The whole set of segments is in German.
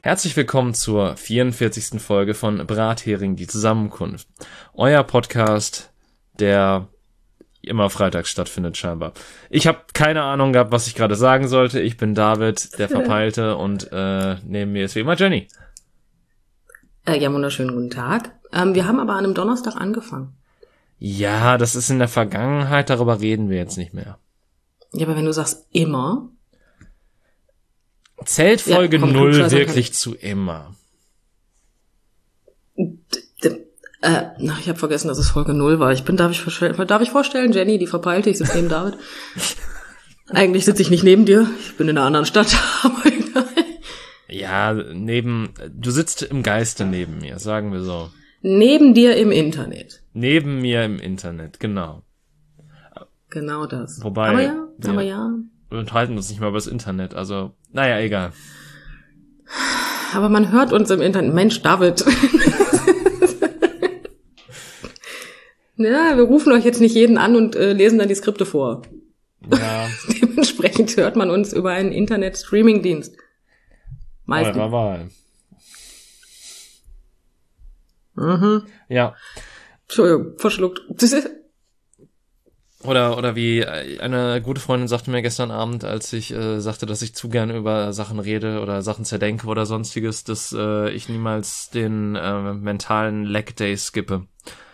Herzlich willkommen zur 44. Folge von Brathering, die Zusammenkunft. Euer Podcast, der immer freitags stattfindet scheinbar. Ich habe keine Ahnung gehabt, was ich gerade sagen sollte. Ich bin David, der Verpeilte, und neben mir ist wie immer Jenny. Ja, wunderschönen guten Tag. Wir haben aber an einem Donnerstag angefangen. Ja, das ist in der Vergangenheit, darüber reden wir jetzt nicht mehr. Ja, aber wenn du sagst immer... Zählt Folge 0 wirklich zu immer? Ich habe vergessen, dass es Folge 0 war. Darf ich vorstellen, Jenny, die Verpeilte, ich sitze neben David. Eigentlich sitze ich nicht neben dir, ich bin in einer anderen Stadt, aber egal. Ja, du sitzt im Geiste neben mir, sagen wir so. Neben dir im Internet. Neben mir im Internet, genau. Genau das. Wobei, aber ja. Wir unterhalten uns nicht mal über das Internet, also, naja, egal. Aber man hört uns im Internet. Mensch, David. Ja, wir rufen euch jetzt nicht jeden an und lesen dann die Skripte vor. Ja. Dementsprechend hört man uns über einen Internet-Streaming-Dienst. Meistens. Eurer Wahl. Mhm. Ja. Entschuldigung, verschluckt. Oder wie eine gute Freundin sagte mir gestern Abend, als ich sagte, dass ich zu gern über Sachen rede oder Sachen zerdenke oder sonstiges, dass ich niemals den mentalen Leg Day skippe.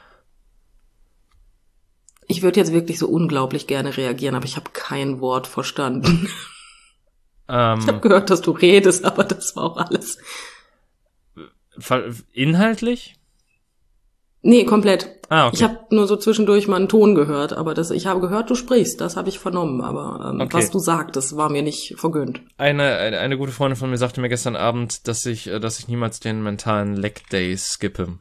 Ich würde jetzt wirklich so unglaublich gerne reagieren, aber ich habe kein Wort verstanden. Ich habe gehört, dass du redest, aber das war auch alles. Inhaltlich? Nee, komplett. Ah, okay. Ich habe nur so zwischendurch mal einen Ton gehört, aber ich habe gehört, du sprichst, das habe ich vernommen, aber okay. Was du sagtest, war mir nicht vergönnt. Eine gute Freundin von mir sagte mir gestern Abend, dass ich niemals den mentalen Leg Day skippe.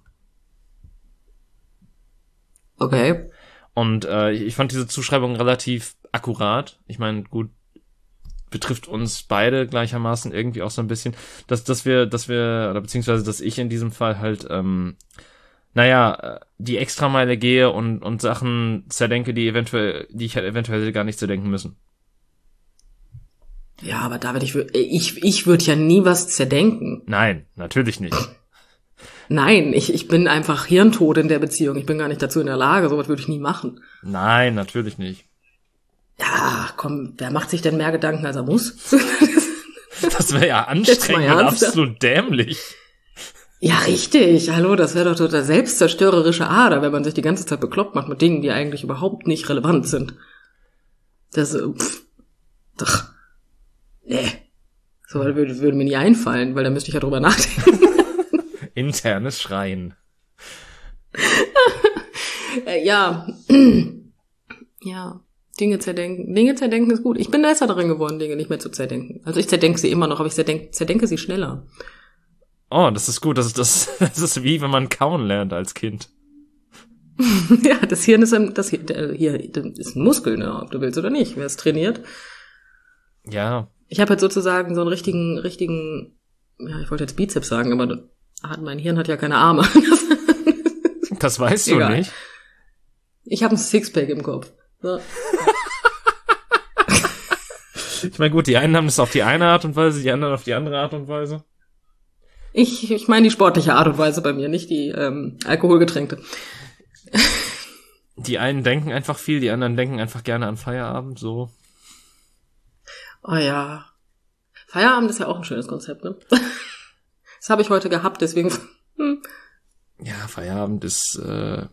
Okay. Und ich fand diese Zuschreibung relativ akkurat. Ich meine, gut, betrifft uns beide gleichermaßen irgendwie auch so ein bisschen, dass ich in diesem Fall halt die Extrameile gehe und Sachen zerdenke, die ich halt eventuell gar nicht zerdenken müssen. Ja, aber David, ich würde ja nie was zerdenken. Nein, natürlich nicht. Nein, ich bin einfach hirntot in der Beziehung. Ich bin gar nicht dazu in der Lage, sowas würde ich nie machen. Nein, natürlich nicht. Ja, komm, wer macht sich denn mehr Gedanken, als er muss? Das wäre ja anstrengend und absolut dämlich. Ja, richtig. Hallo, das wäre doch total selbstzerstörerische Ader, wenn man sich die ganze Zeit bekloppt macht mit Dingen, die eigentlich überhaupt nicht relevant sind. Das, doch. Nee. So würde mir nie einfallen, weil da müsste ich ja drüber nachdenken. Internes Schreien. Ja. Ja. Dinge zerdenken. Dinge zerdenken ist gut. Ich bin besser darin geworden, Dinge nicht mehr zu zerdenken. Also ich zerdenke sie immer noch, aber ich zerdenke sie schneller. Oh, das ist gut. Das ist wie wenn man kauen lernt als Kind. Ja, das Hirn ist ein Muskel, ne, ob du willst oder nicht. Wer es trainiert. Ja. Ich habe jetzt sozusagen so einen richtigen, ja, ich wollte jetzt Bizeps sagen, aber mein Hirn hat ja keine Arme. Das weißt du Egal. nicht. Ich habe ein Sixpack im Kopf. So. Ich meine, gut, die einen haben das auf die eine Art und Weise, die anderen auf die andere Art und Weise. Ich meine die sportliche Art und Weise bei mir, nicht die Alkoholgetränkte. Die einen denken einfach viel, die anderen denken einfach gerne an Feierabend, so. Oh ja. Feierabend ist ja auch ein schönes Konzept, ne? Das habe ich heute gehabt, deswegen. Ja, Feierabend ist,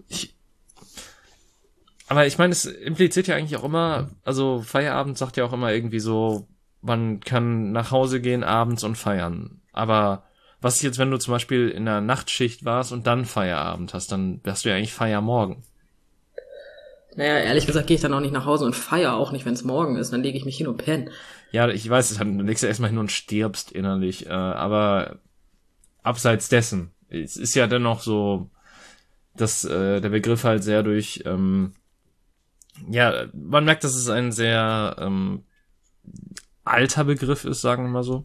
aber ich meine, es impliziert ja eigentlich auch immer, also Feierabend sagt ja auch immer irgendwie so, man kann nach Hause gehen abends und feiern. Aber was ist jetzt, wenn du zum Beispiel in der Nachtschicht warst und dann Feierabend hast, dann wärst du ja eigentlich Feiermorgen. Naja, ehrlich gesagt gehe ich dann auch nicht nach Hause und feiere auch nicht, wenn es morgen ist. Dann lege ich mich hin und penne. Ja, ich weiß, dann legst du erstmal hin und stirbst innerlich. Aber abseits dessen, es ist ja dennoch so, dass der Begriff halt sehr durch, man merkt, dass es ein sehr alter Begriff ist, sagen wir mal so.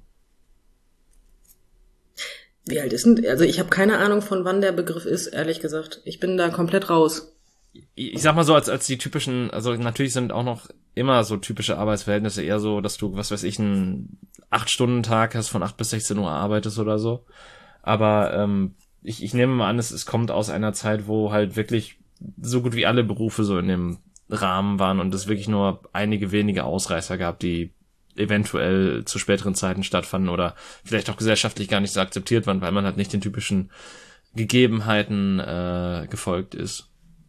Wie alt ist denn? Also ich habe keine Ahnung, von wann der Begriff ist, ehrlich gesagt. Ich bin da komplett raus. ich sag mal so, als die typischen, also natürlich sind auch noch immer so typische Arbeitsverhältnisse eher so, dass du, was weiß ich, einen 8-Stunden-Tag hast, von 8 bis 16 Uhr arbeitest oder so. Aber ich nehme mal an, es kommt aus einer Zeit, wo halt wirklich so gut wie alle Berufe so in dem Rahmen waren und es wirklich nur einige wenige Ausreißer gab, die eventuell zu späteren Zeiten stattfanden oder vielleicht auch gesellschaftlich gar nicht so akzeptiert waren, weil man halt nicht den typischen Gegebenheiten gefolgt ist.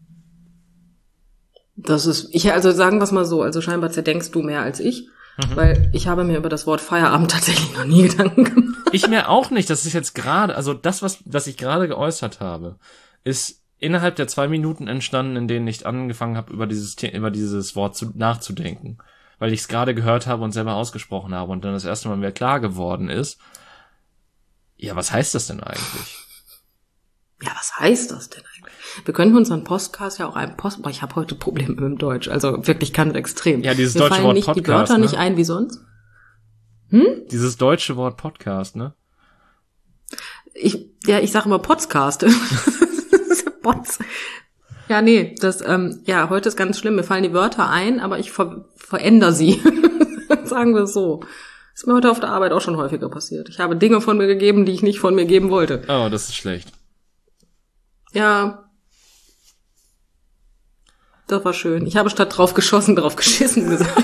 Also sagen wir es mal so, also scheinbar zerdenkst du mehr als ich, weil ich habe mir über das Wort Feierabend tatsächlich noch nie Gedanken gemacht. Ich mir auch nicht, das ist jetzt gerade, also das, was ich gerade geäußert habe, ist innerhalb der 2 Minuten entstanden, in denen ich angefangen habe, über dieses Wort nachzudenken. Weil ich es gerade gehört habe und selber ausgesprochen habe und dann das erste Mal mir klar geworden ist, ja, was heißt das denn eigentlich? Ja, was heißt das denn eigentlich? Wir könnten unseren Podcast ja auch boah, ich habe heute Probleme mit dem Deutsch, also wirklich ganz extrem. Ja, dieses Mir deutsche fallen Wort nicht Podcast, die Wörter ne? nicht ein wie sonst. Dieses deutsche Wort Podcast, ne? Ich sage immer Podcast. Pots. Ja, nee, heute ist ganz schlimm. Mir fallen die Wörter ein, aber ich verändere sie. Sagen wir es so. Ist mir heute auf der Arbeit auch schon häufiger passiert. Ich habe Dinge von mir gegeben, die ich nicht von mir geben wollte. Oh, das ist schlecht. Ja. Das war schön. Ich habe statt drauf geschossen, drauf geschissen gesagt.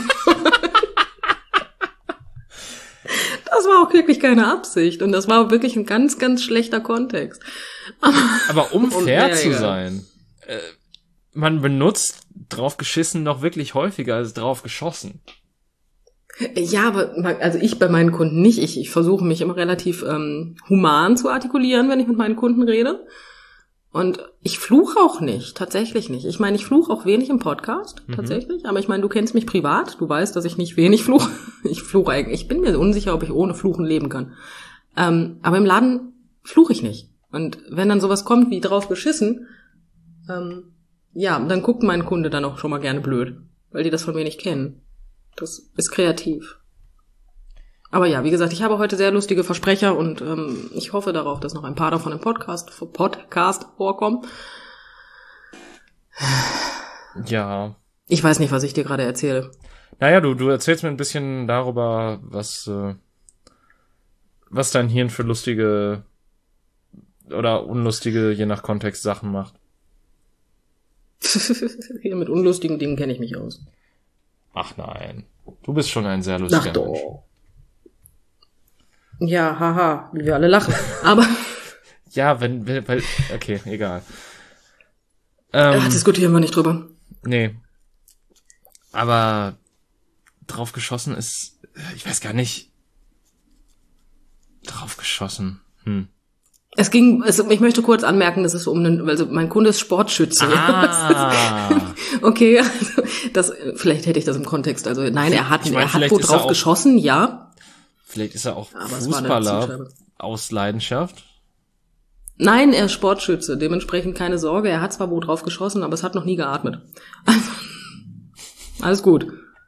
Das war auch wirklich keine Absicht. Und das war wirklich ein ganz, ganz schlechter Kontext. Aber um fair zu sein, man benutzt drauf geschissen noch wirklich häufiger als drauf geschossen. Ja, aber also ich bei meinen Kunden nicht. Ich versuche mich immer relativ human zu artikulieren, wenn ich mit meinen Kunden rede. Und ich fluche auch nicht, tatsächlich nicht. Ich meine, ich fluche auch wenig im Podcast, tatsächlich. Aber ich meine, du kennst mich privat. Du weißt, dass ich nicht wenig fluche. Ich fluche eigentlich. Ich bin mir unsicher, ob ich ohne Fluchen leben kann. Aber im Laden fluche ich nicht. Und wenn dann sowas kommt wie drauf geschissen, dann guckt mein Kunde dann auch schon mal gerne blöd, weil die das von mir nicht kennen. Das ist kreativ. Aber ja, wie gesagt, ich habe heute sehr lustige Versprecher und ich hoffe darauf, dass noch ein paar davon im Podcast vorkommen. Ja. Ich weiß nicht, was ich dir gerade erzähle. Naja, du erzählst mir ein bisschen darüber, was dein Hirn für lustige oder unlustige, je nach Kontext, Sachen macht. Hier mit unlustigen Dingen kenne ich mich aus. Ach nein. Du bist schon ein sehr lustiger Mensch. Doch. Ja, haha, wie wir alle lachen. Aber ja, weil okay, egal. Diskutieren wir nicht drüber. Nee. Aber drauf geschossen ist, ich weiß gar nicht. Drauf geschossen. Ich möchte kurz anmerken, dass es also mein Kunde ist Sportschütze. Okay, also vielleicht hätte ich das im Kontext, also nein, er hat wo drauf geschossen, ja. Vielleicht ist er auch Fußballer aus Leidenschaft. Nein, er ist Sportschütze, dementsprechend keine Sorge, er hat zwar wo drauf geschossen, aber es hat noch nie geatmet. Also, alles gut.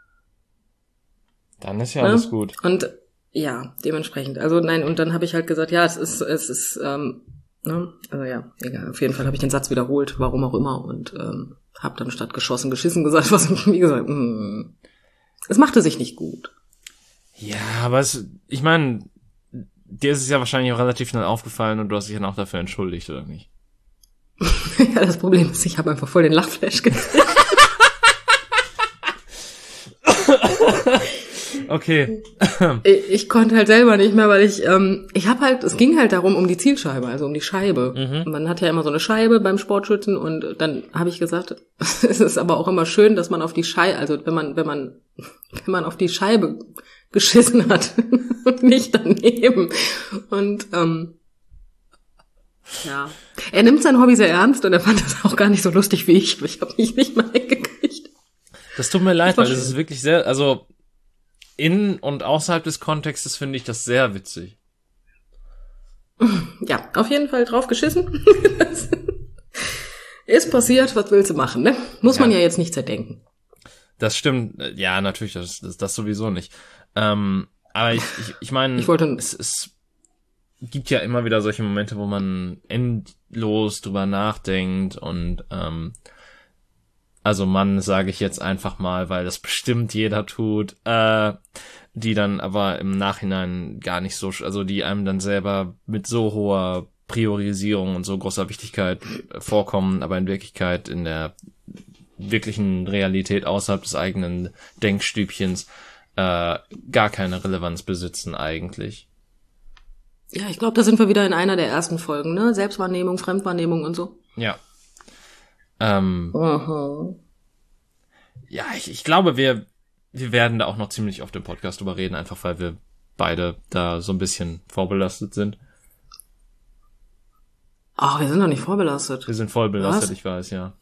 Dann ist ja alles gut. Und ja, dementsprechend. Also nein, und dann habe ich halt gesagt, ja, es ist, also ja, egal. Auf jeden Fall habe ich den Satz wiederholt, warum auch immer, und habe dann statt geschossen, geschissen gesagt, was, wie gesagt, es machte sich nicht gut. Ja, aber ich meine, dir ist es ja wahrscheinlich auch relativ schnell aufgefallen und du hast dich dann auch dafür entschuldigt, oder nicht? Ja, das Problem ist, ich habe einfach voll den Lachflash gekriegt. Okay. Ich konnte halt selber nicht mehr, weil es ging halt darum, um die Zielscheibe, also um die Scheibe. Man hat ja immer so eine Scheibe beim Sportschützen und dann habe ich gesagt, es ist aber auch immer schön, dass man auf die Scheibe, also wenn man auf die Scheibe geschissen hat und nicht daneben. Und ja, er nimmt sein Hobby sehr ernst und er fand das auch gar nicht so lustig wie ich, aber ich habe mich nicht mal hingekriegt. Das tut mir leid, weil das ist wirklich sehr, also in und außerhalb des Kontextes finde ich das sehr witzig. Ja, auf jeden Fall drauf geschissen. Ist passiert, was willst du machen, ne? Muss man ja jetzt nicht zerdenken. Das stimmt, ja, natürlich, das sowieso nicht. Aber ich meine, es gibt ja immer wieder solche Momente, wo man endlos drüber nachdenkt und also Mann sage ich jetzt einfach mal, weil das bestimmt jeder tut, die dann aber im Nachhinein gar nicht so, also die einem dann selber mit so hoher Priorisierung und so großer Wichtigkeit vorkommen, aber in Wirklichkeit in der wirklichen Realität außerhalb des eigenen Denkstübchens gar keine Relevanz besitzen eigentlich. Ja, ich glaube, da sind wir wieder in einer der ersten Folgen, ne? Selbstwahrnehmung, Fremdwahrnehmung und so. Ja. Aha. Ja, ich glaube, wir werden da auch noch ziemlich oft im Podcast drüber reden, einfach weil wir beide da so ein bisschen vorbelastet sind. Ach, wir sind doch nicht vorbelastet. Wir sind voll belastet, Was? ich weiß, ja.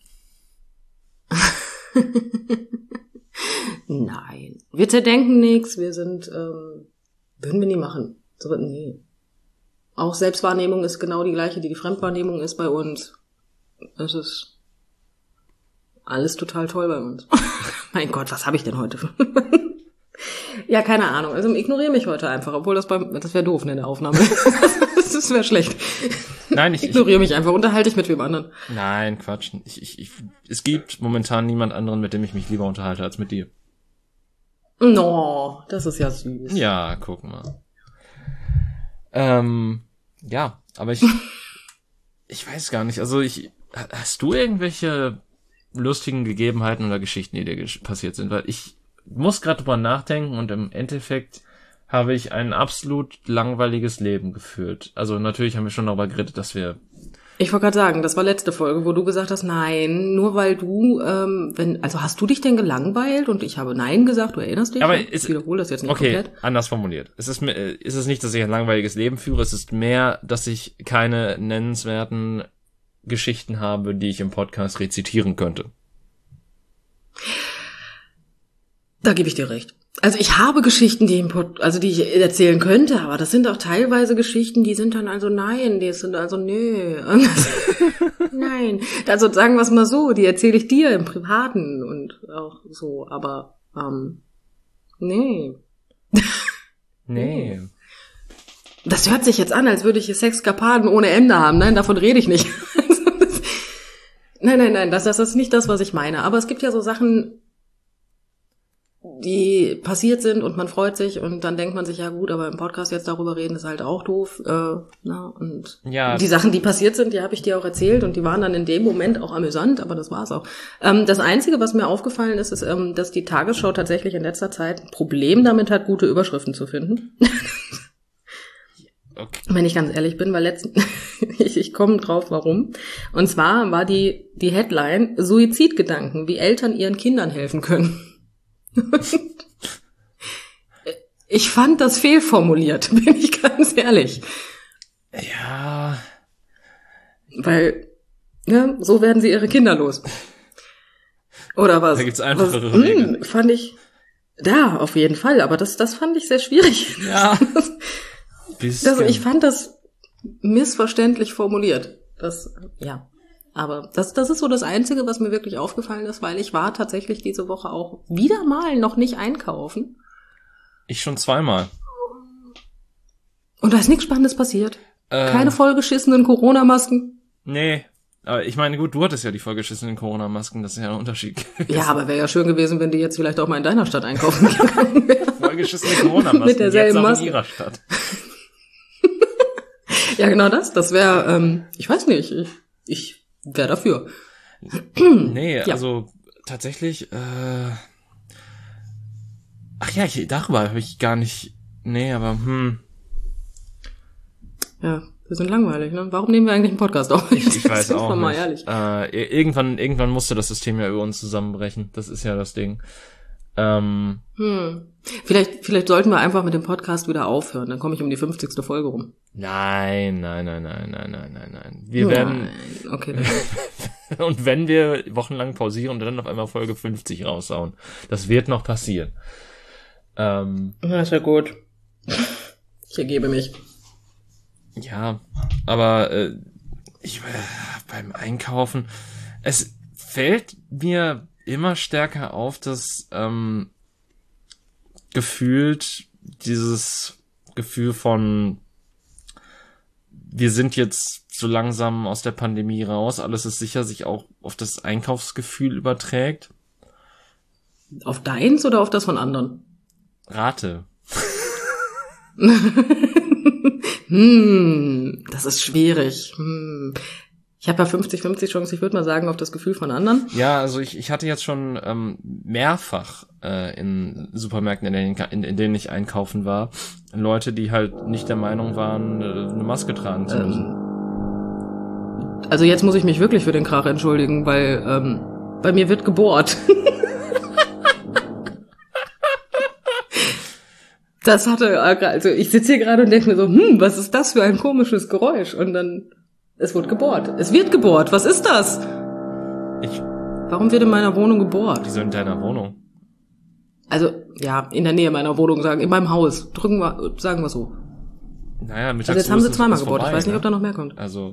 Nein. Wir zerdenken nichts, wir sind, würden wir nie machen. So, nee. Auch Selbstwahrnehmung ist genau die gleiche, die Fremdwahrnehmung ist bei uns. Es ist alles total toll bei uns. Mein Gott, was habe ich denn heute? Ja, keine Ahnung. Also ignoriere mich heute einfach, obwohl das wäre doof, ne, in der Aufnahme. Das wäre schlecht. Nein, Ignoriere mich einfach, unterhalte ich mit wem anderen. Nein, Quatsch. Es gibt momentan niemand anderen, mit dem ich mich lieber unterhalte, als mit dir. No, das ist ja süß. Ja, guck mal. Ja, aber ich weiß gar nicht. Also hast du irgendwelche lustigen Gegebenheiten oder Geschichten, die dir passiert sind? Weil ich muss gerade drüber nachdenken und im Endeffekt habe ich ein absolut langweiliges Leben geführt. Also natürlich haben wir schon darüber geredet, dass wir... Ich wollte gerade sagen, das war letzte Folge, wo du gesagt hast, nein, nur weil du, also hast du dich denn gelangweilt und ich habe nein gesagt, du erinnerst dich? Aber ich wiederhole das jetzt nicht okay, komplett. anders formuliert. Es ist nicht, dass ich ein langweiliges Leben führe, es ist mehr, dass ich keine nennenswerten Geschichten habe, die ich im Podcast rezitieren könnte. Da gebe ich dir recht. Also ich habe Geschichten, die ich erzählen könnte, aber das sind auch teilweise Geschichten, die sind dann also nein, die sind also nö. Nein. Also sagen wir es mal so, die erzähle ich dir im Privaten und auch so, aber nee. Nee. Das hört sich jetzt an, als würde ich Sexkapaden ohne Ende haben. Nein, davon rede ich nicht. Nein, das ist nicht das, was ich meine. Aber es gibt ja so Sachen, die passiert sind und man freut sich und dann denkt man sich, ja gut, aber im Podcast jetzt darüber reden ist halt auch doof. Und ja, die Sachen, die passiert sind, die habe ich dir auch erzählt und die waren dann in dem Moment auch amüsant, aber das war's auch. Das Einzige, was mir aufgefallen ist, dass die Tagesschau tatsächlich in letzter Zeit ein Problem damit hat, gute Überschriften zu finden. okay. Wenn ich ganz ehrlich bin, weil ich komme drauf, warum. Und zwar war die Headline Suizidgedanken, wie Eltern ihren Kindern helfen können. Ich fand das fehlformuliert, bin ich ganz ehrlich. Ja. Weil, ja, so werden sie ihre Kinder los. Oder was? Da gibt's einfachere Wege. Fand ich, ja, auf jeden Fall, aber das fand ich sehr schwierig. Ja. Ich fand das missverständlich formuliert. Aber das ist so das Einzige, was mir wirklich aufgefallen ist, weil ich war tatsächlich diese Woche auch wieder mal noch nicht einkaufen. Ich schon zweimal. Und da ist nichts Spannendes passiert. Keine vollgeschissenen Corona-Masken. Nee. Aber ich meine, gut, du hattest ja die vollgeschissenen Corona-Masken, das ist ja ein Unterschied. Ja, aber wäre ja schön gewesen, wenn die jetzt vielleicht auch mal in deiner Stadt einkaufen gegangen wären. Vollgeschissene Corona-Masken, mit derselben jetzt auch Maske. in ihrer Stadt. Ja, genau das wäre, ich weiß nicht, ich wäre dafür. Nee, ja. Also tatsächlich, ach ja, darüber habe ich gar nicht, nee, aber Ja, wir sind langweilig, ne? Warum nehmen wir eigentlich einen Podcast auf? Ich weiß auch mal nicht. Ehrlich. Irgendwann musste das System ja über uns zusammenbrechen, das ist ja das Ding. Vielleicht sollten wir einfach mit dem Podcast wieder aufhören, dann komme ich um die 50. Folge rum. Nein. Wir werden... Okay. Und wenn wir wochenlang pausieren und dann auf einmal Folge 50 raushauen. Das wird noch passieren. Das wäre gut. Ich ergebe mich. Ja, aber beim Einkaufen, es fällt mir immer stärker auf, dass gefühlt dieses Gefühl von wir sind jetzt so langsam aus der Pandemie raus. Alles ist sicher, sich auch auf das Einkaufsgefühl überträgt. Auf deins oder auf das von anderen? Rate. Das ist schwierig. Ich habe ja 50-50 Chance, ich würde mal sagen, auf das Gefühl von anderen. Ja, also ich hatte jetzt schon mehrfach in Supermärkten, in denen ich einkaufen war, Leute, die halt nicht der Meinung waren, eine Maske tragen zu müssen. Also jetzt muss ich mich wirklich für den Krach entschuldigen, weil bei mir wird gebohrt. Das hatte, also ich sitze hier gerade und denke mir so, was ist das für ein komisches Geräusch? Und dann, es wurde gebohrt. Es wird gebohrt. Was ist das? Warum wird in meiner Wohnung gebohrt? Wieso in deiner Wohnung? Also, ja, in der Nähe meiner Wohnung, in meinem Haus. Sagen wir so. Naja, mittags also jetzt haben sie zweimal gebohrt. Vorbei, ich weiß nicht, ob da noch mehr kommt. Also.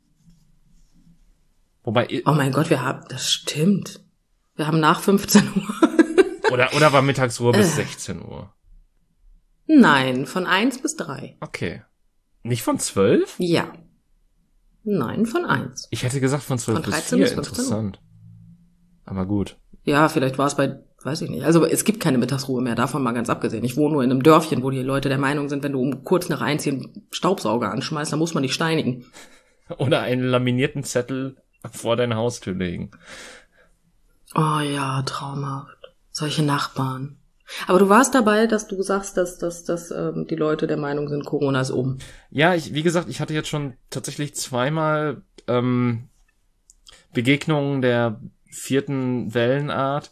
Wobei. Oh mein Gott, das stimmt. Wir haben nach 15 Uhr. oder war Mittagsruhe bis 16 Uhr? Nein, von 1 bis 3. Okay. Nicht von 12? Ja. Nein, von 1. Ich hätte gesagt von 12 von bis 13 4. bis 15 Interessant. Aber gut. Ja, vielleicht war es weiß ich nicht. Also es gibt keine Mittagsruhe mehr, davon mal ganz abgesehen. Ich wohne nur in einem Dörfchen, wo die Leute der Meinung sind, wenn du um kurz nach 1 hier einen Staubsauger anschmeißt, dann muss man dich steinigen. Oder einen laminierten Zettel vor deine Haustür legen. Oh ja, traumhaft. Solche Nachbarn. Aber du warst dabei, dass du sagst, dass die Leute der Meinung sind, Corona ist um. Ja, wie gesagt, ich hatte jetzt schon tatsächlich zweimal Begegnungen der 4. Wellenart,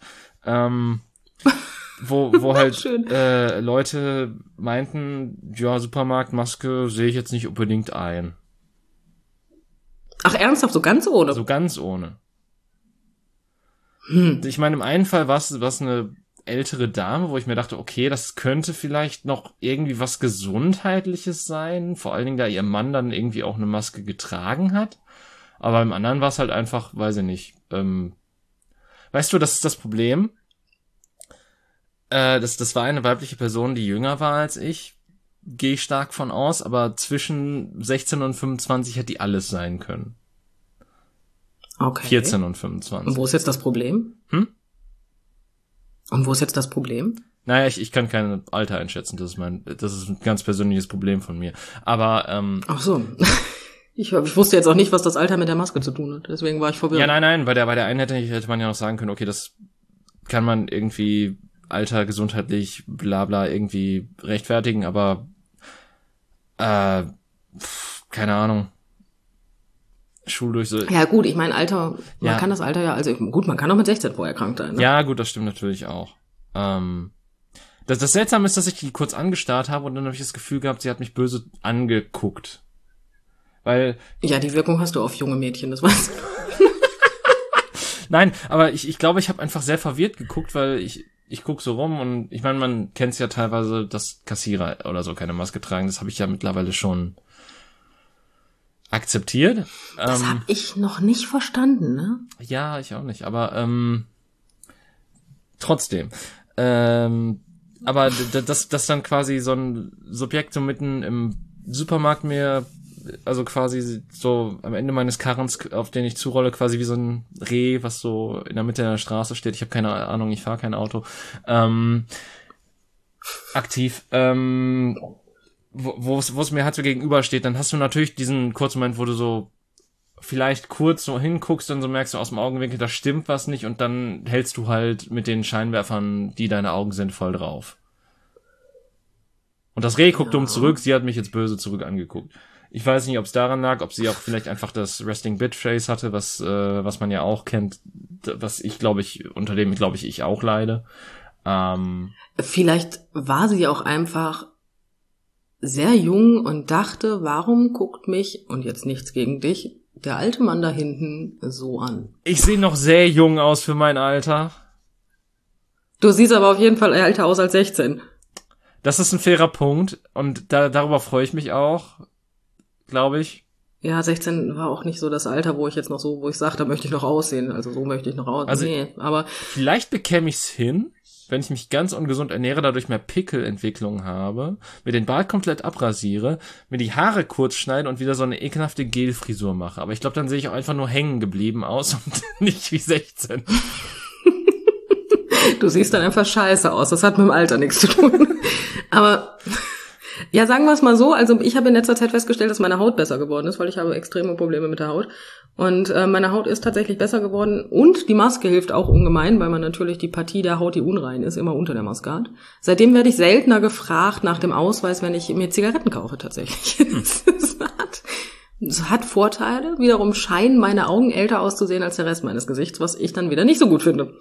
wo halt Leute meinten, ja, Supermarktmaske sehe ich jetzt nicht unbedingt ein. Ach, ernsthaft? So ganz ohne? So ganz ohne. Ich meine, im einen Fall war es eine ältere Dame, wo ich mir dachte, okay, das könnte vielleicht noch irgendwie was Gesundheitliches sein, vor allen Dingen, da ihr Mann dann irgendwie auch eine Maske getragen hat. Aber im anderen war es halt einfach, weiß ich nicht. Weißt du, das ist das Problem. Das war eine weibliche Person, die jünger war als ich, gehe ich stark von aus, aber zwischen 16 und 25 hätte die alles sein können. Okay. 14 und 25. Und wo ist jetzt das Problem? Und wo ist jetzt das Problem? Naja, ich kann kein Alter einschätzen, das ist ein ganz persönliches Problem von mir. Aber, Ach so. Ich wusste jetzt auch nicht, was das Alter mit der Maske zu tun hat, deswegen war ich verwirrt. Ja, nein, bei der einen hätte man ja noch sagen können, okay, das kann man irgendwie Alter, gesundheitlich, bla bla, irgendwie rechtfertigen, aber keine Ahnung. Schuldurchsatz. Ja gut, ich meine Alter, man kann das Alter ja, also gut, man kann auch mit 16 vorher krank sein. Ne? Ja gut, das stimmt natürlich auch. Das Seltsame ist, dass ich die kurz angestarrt habe und dann habe ich das Gefühl gehabt, sie hat mich böse angeguckt. Weil... Ja, die Wirkung hast du auf junge Mädchen, das weißt du. Nein, aber ich glaube, ich habe einfach sehr verwirrt geguckt, weil ich guck so rum und ich meine, man kennt's ja teilweise, dass Kassierer oder so keine Maske tragen. Das habe ich ja mittlerweile schon akzeptiert. Das habe ich noch nicht verstanden, ne? Ja, ich auch nicht, aber trotzdem. Aber dass dann quasi so ein Subjekt so mitten im Supermarkt mir, also quasi so am Ende meines Karrens, auf den ich zurolle, quasi wie so ein Reh, was so in der Mitte der Straße steht. Ich habe keine Ahnung, ich fahre kein Auto. Aktiv. Wo es mir halt so gegenübersteht, dann hast du natürlich diesen kurzen Moment, wo du so vielleicht kurz so hinguckst und so merkst du aus dem Augenwinkel, da stimmt was nicht und dann hältst du halt mit den Scheinwerfern, die deine Augen sind, voll drauf. Und das Reh guckt dumm zurück, sie hat mich jetzt böse zurück angeguckt. Ich weiß nicht, ob es daran lag, ob sie auch vielleicht einfach das Resting Bitch Face hatte, was man ja auch kennt, unter dem ich auch leide. Vielleicht war sie auch einfach sehr jung und dachte, warum guckt mich, und jetzt nichts gegen dich, der alte Mann da hinten so an? Ich sehe noch sehr jung aus für mein Alter. Du siehst aber auf jeden Fall älter aus als 16. Das ist ein fairer Punkt und darüber freue ich mich auch, glaube ich. Ja, 16 war auch nicht so das Alter, wo ich sage, da möchte ich noch aussehen. Also so möchte ich noch aussehen. Also nee, aber vielleicht bekäme ich's hin, wenn ich mich ganz ungesund ernähre, dadurch mehr Pickelentwicklung habe, mir den Bart komplett abrasiere, mir die Haare kurz schneide und wieder so eine ekelhafte Gelfrisur mache. Aber ich glaube, dann sehe ich auch einfach nur hängen geblieben aus und nicht wie 16. du siehst dann einfach scheiße aus. Das hat mit dem Alter nichts zu tun. Aber ja, sagen wir es mal so, also ich habe in letzter Zeit festgestellt, dass meine Haut besser geworden ist, weil ich habe extreme Probleme mit der Haut. Und meine Haut ist tatsächlich besser geworden und die Maske hilft auch ungemein, weil man natürlich die Partie der Haut, die unrein ist, immer unter der Maske hat. Seitdem werde ich seltener gefragt nach dem Ausweis, wenn ich mir Zigaretten kaufe tatsächlich. Es hat Vorteile. Wiederum scheinen meine Augen älter auszusehen als der Rest meines Gesichts, was ich dann wieder nicht so gut finde.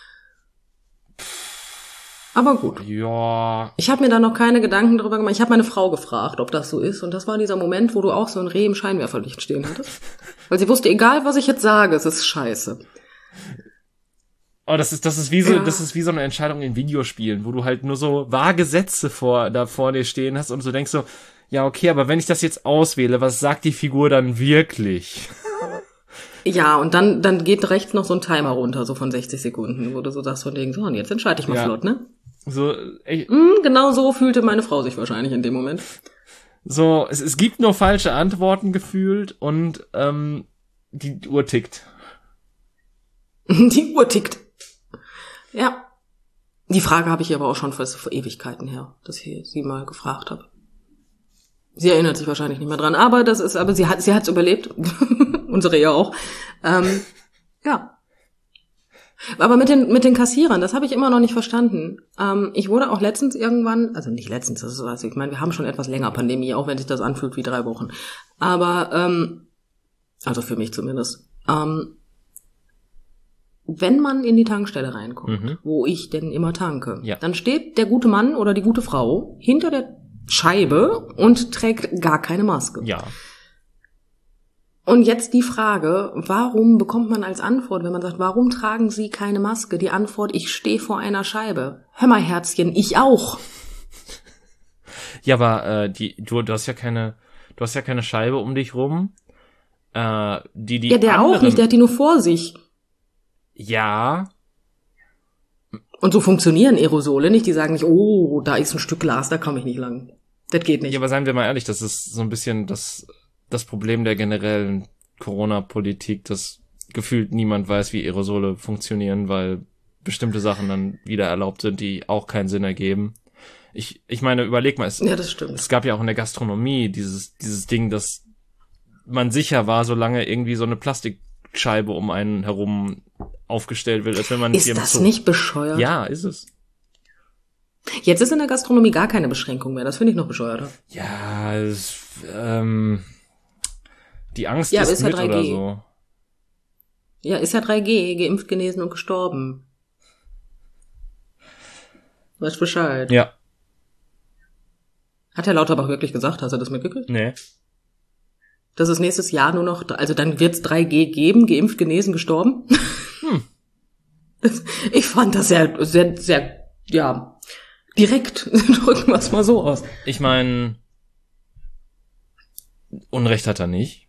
Aber gut. Ja. Ich habe mir da noch keine Gedanken drüber gemacht. Ich habe meine Frau gefragt, ob das so ist. Und das war dieser Moment, wo du auch so ein Reh im Scheinwerferlicht stehen hattest. Weil sie wusste, egal was ich jetzt sage, es ist scheiße. Oh, das ist wie so eine Entscheidung in Videospielen, wo du halt nur so vage Sätze vor dir stehen hast und so denkst so, ja, okay, aber wenn ich das jetzt auswähle, was sagt die Figur dann wirklich? Ja, und dann geht rechts noch so ein Timer runter, so von 60 Sekunden, wo du so sagst von denen, so, und jetzt entscheide ich mal flott, ne? So, genau so fühlte meine Frau sich wahrscheinlich in dem Moment. So, es gibt nur falsche Antworten gefühlt und die Uhr tickt. Die Uhr tickt. Ja. Die Frage habe ich aber auch schon vor Ewigkeiten her, dass ich sie mal gefragt habe. Sie erinnert sich wahrscheinlich nicht mehr dran, aber sie hat's überlebt. Unsere ja auch. Ja. Aber mit den Kassierern, das habe ich immer noch nicht verstanden. Ich wurde auch letztens irgendwann, also nicht letztens, das ist, also ich meine, wir haben schon etwas länger Pandemie, auch wenn sich das anfühlt wie 3 Wochen. Aber, also für mich zumindest. Wenn man in die Tankstelle reinkommt, wo ich denn immer tanke, dann steht der gute Mann oder die gute Frau hinter der Scheibe und trägt gar keine Maske. Ja. Und jetzt die Frage, warum bekommt man als Antwort, wenn man sagt, warum tragen Sie keine Maske? Die Antwort, ich stehe vor einer Scheibe. Hör mal, Herzchen, ich auch. Ja, aber du hast ja keine Scheibe um dich rum. Ja, der anderen, auch nicht, der hat die nur vor sich. Ja. Und so funktionieren Aerosole nicht. Die sagen nicht, oh, da ist ein Stück Glas, da komme ich nicht lang. Das geht nicht. Ja, aber seien wir mal ehrlich, das ist so ein bisschen das Problem der generellen Corona-Politik, dass gefühlt niemand weiß, wie Aerosole funktionieren, weil bestimmte Sachen dann wieder erlaubt sind, die auch keinen Sinn ergeben. Ich meine, überleg mal, ja, das stimmt. Es gab ja auch in der Gastronomie dieses Ding, dass man sicher war, solange irgendwie so eine Plastikscheibe um einen herum aufgestellt wird, als wenn man ist das nicht bescheuert? Ja, ist es. Jetzt ist in der Gastronomie gar keine Beschränkung mehr. Das finde ich noch bescheuerter. Ja, die Angst ja, ist ja mit 3G. oder so. Ja, ist ja 3G, geimpft, genesen und gestorben. Weißt Bescheid. Ja. Hat Herr Lauterbach wirklich gesagt? Hast du das mitgekriegt? Nee. Dass es nächstes Jahr nur noch, also dann wird's 3G geben, geimpft, genesen, gestorben. Ich fand das sehr, sehr, sehr, ja, direkt. Drücken wir es mal so aus. Ich meine, Unrecht hat er nicht.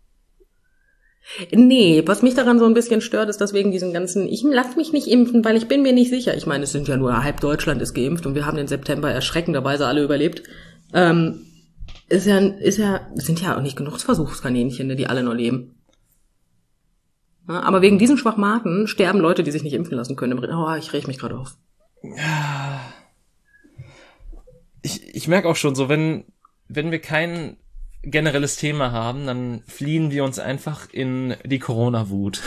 Nee, was mich daran so ein bisschen stört, ist, dass wegen diesen ganzen, ich lass mich nicht impfen, weil ich bin mir nicht sicher. Ich meine, es sind ja nur halb Deutschland ist geimpft und wir haben den September erschreckenderweise alle überlebt. Sind ja auch nicht genug Versuchskaninchen, ne, die alle noch leben. Ja, aber wegen diesen Schwachmaten sterben Leute, die sich nicht impfen lassen können. Oh, ich reg mich gerade auf. Ich merke auch schon so, wenn wir kein generelles Thema haben, dann fliehen wir uns einfach in die Corona-Wut.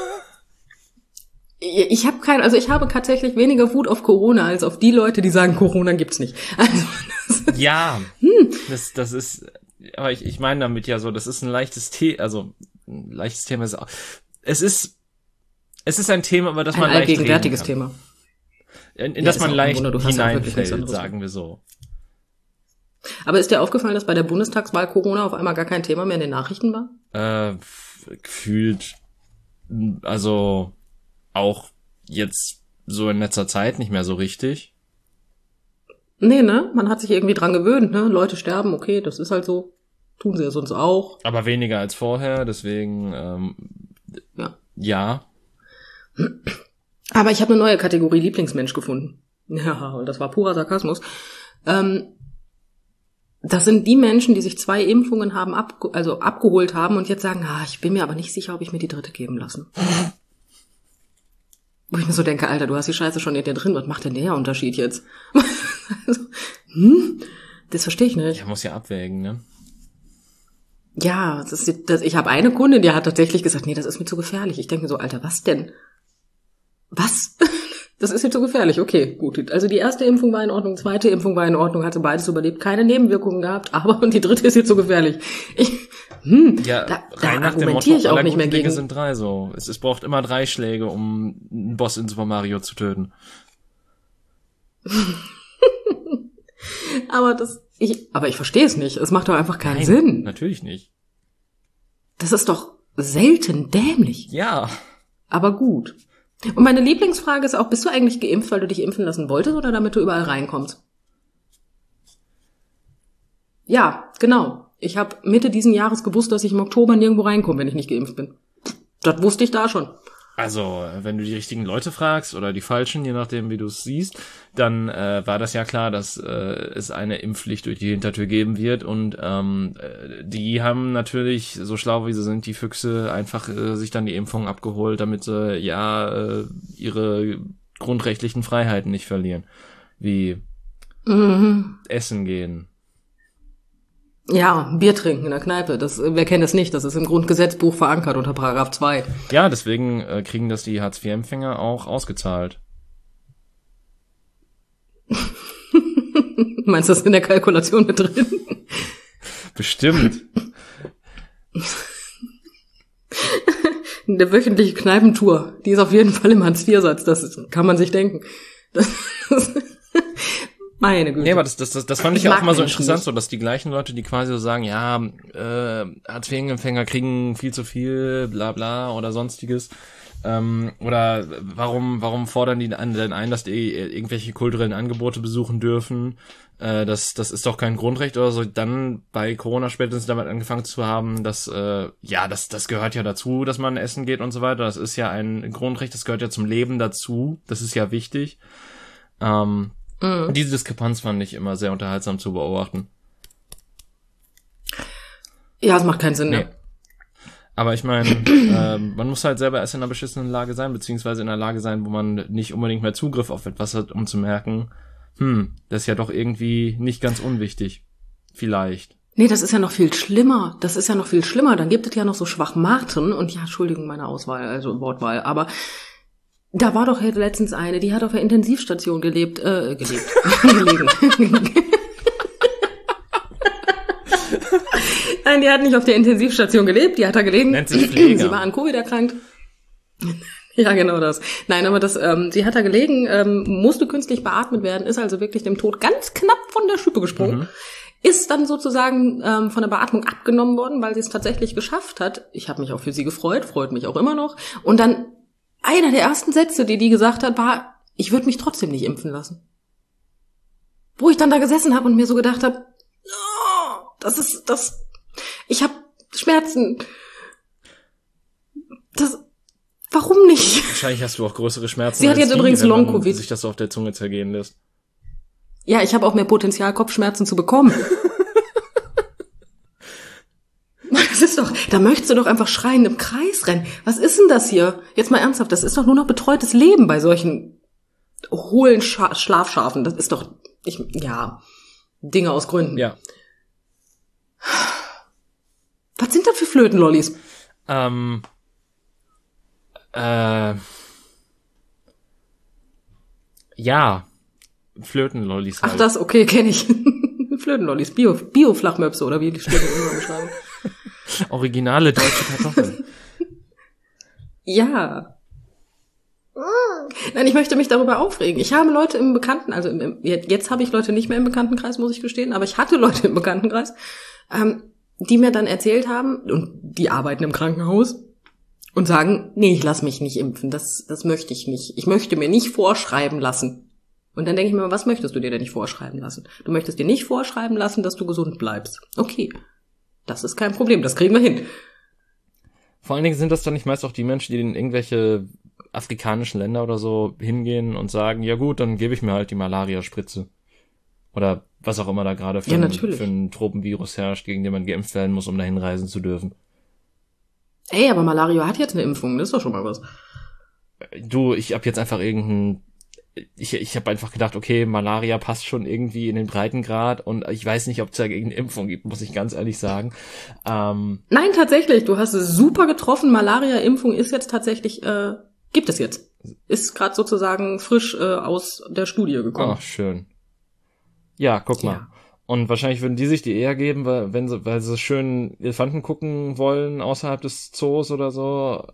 Ich habe tatsächlich weniger Wut auf Corona als auf die Leute, die sagen, Corona gibt's nicht. Also, ja, das ist, aber ich meine damit ja so, das ist ein leichtes Thema, also ein leichtes Thema ist auch, es ist ein Thema, über das man leicht reden kann. Ein allgegenwärtiges Thema. In das man leicht hineinfällt, sagen wir so. Aber ist dir aufgefallen, dass bei der Bundestagswahl Corona auf einmal gar kein Thema mehr in den Nachrichten war? Gefühlt, also auch jetzt so in letzter Zeit nicht mehr so richtig. Nee, ne? Man hat sich irgendwie dran gewöhnt, ne? Leute sterben, okay, das ist halt so. Tun sie ja sonst auch. Aber weniger als vorher, deswegen ja. Aber ich habe eine neue Kategorie Lieblingsmensch gefunden. Ja, und das war purer Sarkasmus. Das sind die Menschen, die sich 2 Impfungen haben abgeholt haben und jetzt sagen, ich bin mir aber nicht sicher, ob ich mir die 3. geben lassen. Wo ich mir so denke, Alter, du hast die Scheiße schon in dir drin, was macht denn der Unterschied jetzt? Also, das verstehe ich nicht. Ja, muss ja abwägen, ne? Ja, ich habe eine Kundin, die hat tatsächlich gesagt, nee, das ist mir zu gefährlich. Ich denke mir so, Alter, was denn? Was? Das ist mir zu gefährlich. Okay, gut. Also die erste Impfung war in Ordnung, 2. Impfung war in Ordnung, hatte beides überlebt, keine Nebenwirkungen gehabt, aber und die 3. ist jetzt zu gefährlich. Da nach dem Motto, ich auch nicht mehr gegen. Sind 3 so. Es braucht immer 3 Schläge, um einen Boss in Super Mario zu töten. Aber ich verstehe es nicht. Es macht doch einfach keinen Sinn. Natürlich nicht. Das ist doch selten dämlich. Ja. Aber gut. Und meine Lieblingsfrage ist auch, bist du eigentlich geimpft, weil du dich impfen lassen wolltest oder damit du überall reinkommst? Ja, genau. Ich habe Mitte diesen Jahres gewusst, dass ich im Oktober nirgendwo reinkomme, wenn ich nicht geimpft bin. Das wusste ich da schon. Also, wenn du die richtigen Leute fragst oder die falschen, je nachdem, wie du es siehst, dann war das ja klar, dass es eine Impfpflicht durch die Hintertür geben wird und die haben natürlich, so schlau wie sie sind, die Füchse, einfach sich dann die Impfung abgeholt, damit sie ihre grundrechtlichen Freiheiten nicht verlieren. Wie essen gehen. Ja, Bier trinken in der Kneipe. Wer kennt das nicht? Das ist im Grundgesetzbuch verankert unter Paragraph 2. Ja, deswegen kriegen das die Hartz-IV-Empfänger auch ausgezahlt. Meinst du das in der Kalkulation mit drin? In Bestimmt. der wöchentliche Kneipentour, die ist auf jeden Fall im Hartz-IV-Satz. Das kann man sich denken. Meine Güte. Nee, aber das fand ich ja auch mal so interessant, so, dass die gleichen Leute, die quasi so sagen, ja, Hartz-IV-Empfänger kriegen viel zu viel, bla bla oder sonstiges, oder warum fordern die denn ein, dass die irgendwelche kulturellen Angebote besuchen dürfen, das ist doch kein Grundrecht oder so, dann bei Corona spätestens damit angefangen zu haben, dass, das gehört ja dazu, dass man essen geht und so weiter, das ist ja ein Grundrecht, das gehört ja zum Leben dazu, das ist ja wichtig, Diese Diskrepanz fand ich immer sehr unterhaltsam zu beobachten. Ja, es macht keinen Sinn, ne? Aber ich meine, man muss halt selber erst in einer beschissenen Lage sein, beziehungsweise in einer Lage sein, wo man nicht unbedingt mehr Zugriff auf etwas hat, um zu merken, das ist ja doch irgendwie nicht ganz unwichtig. Vielleicht. Nee, das ist ja noch viel schlimmer. Dann gibt es ja noch so Schwachmaten und ja, Entschuldigung, meine Wortwahl, aber da war doch letztens eine, die hat auf der Intensivstation gelegen. Nein, die hat nicht auf der Intensivstation gelebt, die hat da gelegen. Nennt sich Pfleger. Sie war an Covid erkrankt. Ja, genau das. Nein, aber sie hat da gelegen, musste künstlich beatmet werden, ist also wirklich dem Tod ganz knapp von der Schippe gesprungen. Ist dann sozusagen von der Beatmung abgenommen worden, weil sie es tatsächlich geschafft hat. Ich habe mich auch für sie gefreut, freut mich auch immer noch. Und dann einer der ersten Sätze, die gesagt hat, war, ich würde mich trotzdem nicht impfen lassen. Wo ich dann da gesessen habe und mir so gedacht habe, ich habe Schmerzen. Warum nicht? Wahrscheinlich hast du auch größere Schmerzen. Sie hat jetzt übrigens Long-Covid. Wenn man sich das so auf der Zunge zergehen lässt. Ja, ich habe auch mehr Potenzial, Kopfschmerzen zu bekommen. Das ist doch, da möchtest du doch einfach schreiend im Kreis rennen. Was ist denn das hier? Jetzt mal ernsthaft, das ist doch nur noch betreutes Leben bei solchen hohlen Schlafschafen. Das ist doch, Dinge aus Gründen. Ja. Was sind das für Flötenlollis? Ja. Flötenlollis halt. Ach das, okay, kenne ich. Flötenlollis, Bio-Flachmöpse oder wie die steht in der Beschreibung. Originale deutsche Kartoffeln. Ja. Nein, ich möchte mich darüber aufregen. Ich habe Leute im Bekannten, jetzt habe ich Leute nicht mehr im Bekanntenkreis, muss ich gestehen, aber ich hatte Leute im Bekanntenkreis, die mir dann erzählt haben, und die arbeiten im Krankenhaus, und sagen, nee, ich lasse mich nicht impfen, das möchte ich nicht. Ich möchte mir nicht vorschreiben lassen. Und dann denke ich mir, was möchtest du dir denn nicht vorschreiben lassen? Du möchtest dir nicht vorschreiben lassen, dass du gesund bleibst. Okay. Das ist kein Problem, das kriegen wir hin. Vor allen Dingen sind das dann nicht meist auch die Menschen, die in irgendwelche afrikanischen Länder oder so hingehen und sagen, ja gut, dann gebe ich mir halt die Malaria-Spritze. Oder was auch immer da gerade für ein Tropenvirus herrscht, gegen den man geimpft werden muss, um dahin reisen zu dürfen. Ey, aber Malaria hat jetzt eine Impfung, das ist doch schon mal was. Du, ich habe jetzt einfach ich habe einfach gedacht, okay, Malaria passt schon irgendwie in den Breitengrad und ich weiß nicht, ob es da gegen eine Impfung gibt, muss ich ganz ehrlich sagen. Nein, tatsächlich, du hast es super getroffen. Malaria-Impfung ist jetzt tatsächlich, gibt es jetzt. Ist gerade sozusagen frisch aus der Studie gekommen. Ach, schön. Ja, guck mal. Ja. Und wahrscheinlich würden die sich die eher geben, weil sie schön Elefanten gucken wollen außerhalb des Zoos oder so.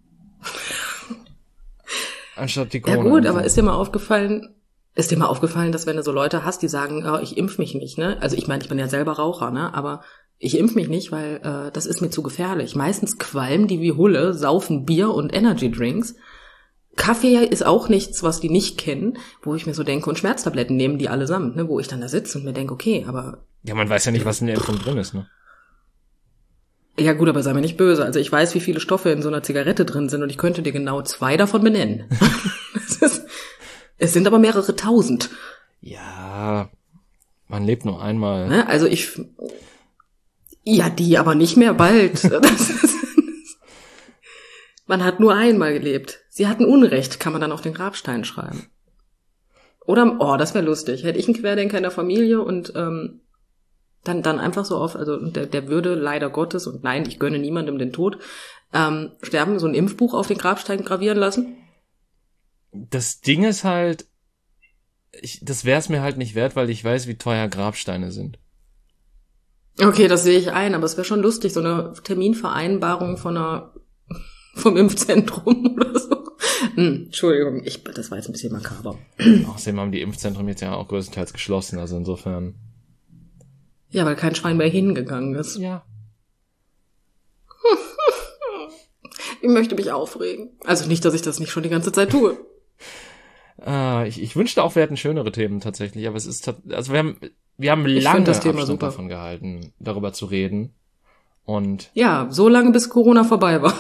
Anstatt die Corona. Ja gut, aber ist dir mal aufgefallen, dass wenn du so Leute hast, die sagen, oh, ich impf mich nicht, ne? Also ich meine, ich bin ja selber Raucher, ne? Aber ich impf mich nicht, weil das ist mir zu gefährlich. Meistens qualmen die wie Hulle, saufen Bier und Energy-Drinks. Kaffee ist auch nichts, was die nicht kennen, wo ich mir so denke, und Schmerztabletten nehmen die allesamt, ne? Wo ich dann da sitze und mir denke, okay, aber... Ja, man weiß ja nicht, was in der Impfung drin ist, ne? Ja gut, aber sei mir nicht böse. Also ich weiß, wie viele Stoffe in so einer Zigarette drin sind und ich könnte dir genau 2 davon benennen. Es sind aber mehrere tausend. Ja, man lebt nur einmal. Ne? Also ja, die aber nicht mehr bald. Man hat nur einmal gelebt. Sie hatten Unrecht, kann man dann auf den Grabstein schreiben. Oder, das wäre lustig. Hätte ich einen Querdenker in der Familie und dann einfach so also der würde leider Gottes, und nein, ich gönne niemandem den Tod, sterben, so ein Impfbuch auf den Grabstein gravieren lassen? Das Ding ist halt, das wäre es mir halt nicht wert, weil ich weiß, wie teuer Grabsteine sind. Okay, das sehe ich ein, aber es wäre schon lustig, so eine Terminvereinbarung vom Impfzentrum oder so. Entschuldigung, das war jetzt ein bisschen makaber. Außerdem haben die Impfzentren jetzt ja auch größtenteils geschlossen, also insofern... Ja, weil kein Schwein mehr hingegangen ist. Ja. Ich möchte mich aufregen. Also nicht, dass ich das nicht schon die ganze Zeit tue. Ich wünschte auch, wir hätten schönere Themen tatsächlich, aber es ist also wir haben lange Abstand davon gehalten, darüber zu reden. Und ja, so lange bis Corona vorbei war.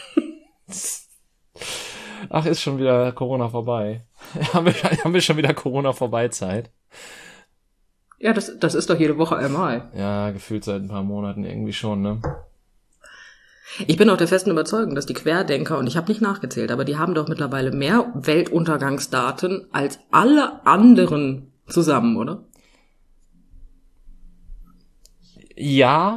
Ach, ist schon wieder Corona vorbei. haben wir schon wieder Corona-Vorbeizeit? Ja, das ist doch jede Woche einmal. Ja, gefühlt seit ein paar Monaten irgendwie schon, ne? Ich bin auch der festen Überzeugung, dass die Querdenker, und ich habe nicht nachgezählt, aber die haben doch mittlerweile mehr Weltuntergangsdaten als alle anderen zusammen, oder? Ja.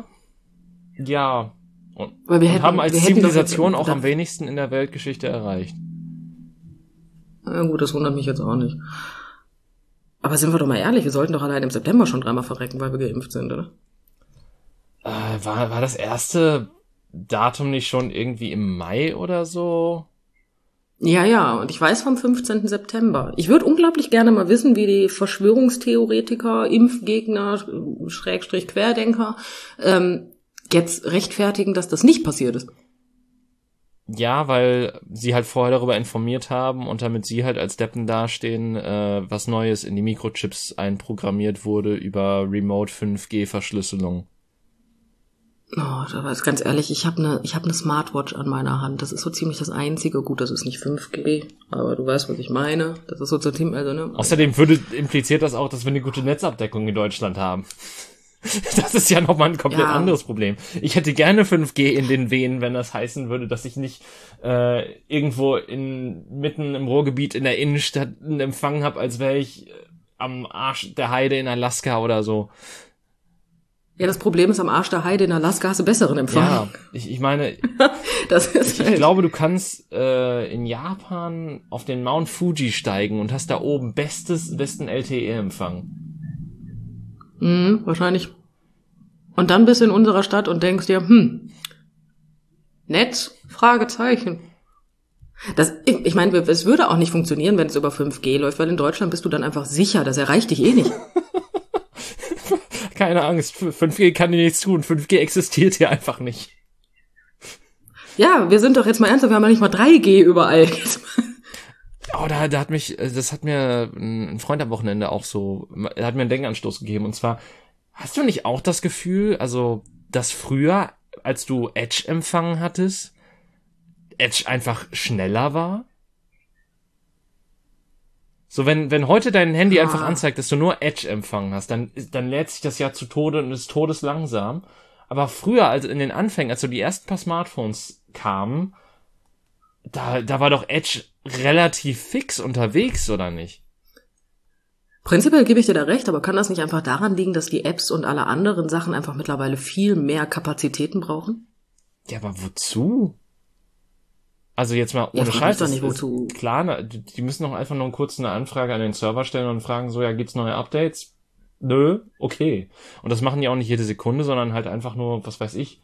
Und wir haben als Zivilisation auch am wenigsten in der Weltgeschichte erreicht. Na gut, das wundert mich jetzt auch nicht. Aber sind wir doch mal ehrlich, wir sollten doch allein im September schon 3-mal verrecken, weil wir geimpft sind, oder? War das erste Datum nicht schon irgendwie im Mai oder so? Ja, und ich weiß vom 15. September. Ich würde unglaublich gerne mal wissen, wie die Verschwörungstheoretiker, Impfgegner, Schrägstrich Querdenker, jetzt rechtfertigen, dass das nicht passiert ist. Ja, weil sie halt vorher darüber informiert haben und damit sie halt als Deppen dastehen, was Neues in die Mikrochips einprogrammiert wurde über Remote 5G-Verschlüsselung. Oh, aber ganz ehrlich, ich hab ne Smartwatch an meiner Hand. Das ist so ziemlich das Einzige. Gut, das ist nicht 5G, aber du weißt, was ich meine. Das ist so ziemlich, also, ne? Außerdem impliziert das auch, dass wir eine gute Netzabdeckung in Deutschland haben. Das ist ja nochmal ein komplett anderes Problem. Ich hätte gerne 5G in den Venen, wenn das heißen würde, dass ich nicht irgendwo mitten im Ruhrgebiet in der Innenstadt einen Empfang habe, als wäre ich am Arsch der Heide in Alaska oder so. Ja, das Problem ist, am Arsch der Heide in Alaska hast du besseren Empfang. Ja, ich meine, ich glaube, du kannst in Japan auf den Mount Fuji steigen und hast da oben besten LTE-Empfang. Wahrscheinlich. Und dann bist du in unserer Stadt und denkst dir, Netz? Fragezeichen. Ich meine, es würde auch nicht funktionieren, wenn es über 5G läuft, weil in Deutschland bist du dann einfach sicher, das erreicht dich eh nicht. Keine Angst, 5G kann dir nichts tun, 5G existiert hier einfach nicht. Ja, wir sind doch jetzt mal ernsthaft, wir haben ja nicht mal 3G überall. Oh, das hat mir ein Freund am Wochenende auch so, er hat mir einen Denkanstoß gegeben, und zwar, hast du nicht auch das Gefühl, also, dass früher, als du Edge empfangen hattest, Edge einfach schneller war? So, wenn heute dein Handy einfach anzeigt, dass du nur Edge empfangen hast, dann lädt sich das ja zu Tode und ist todeslangsam. Aber früher, also in den Anfängen, als so die ersten paar Smartphones kamen, da war doch Edge relativ fix unterwegs, oder nicht? Prinzipiell gebe ich dir da recht, aber kann das nicht einfach daran liegen, dass die Apps und alle anderen Sachen einfach mittlerweile viel mehr Kapazitäten brauchen? Ja, aber wozu? Also jetzt mal ohne Scheiß, doch nicht, wozu. Klar, die müssen doch einfach nur kurz eine Anfrage an den Server stellen und fragen so, ja, gibt's neue Updates? Nö, okay. Und das machen die auch nicht jede Sekunde, sondern halt einfach nur, was weiß ich,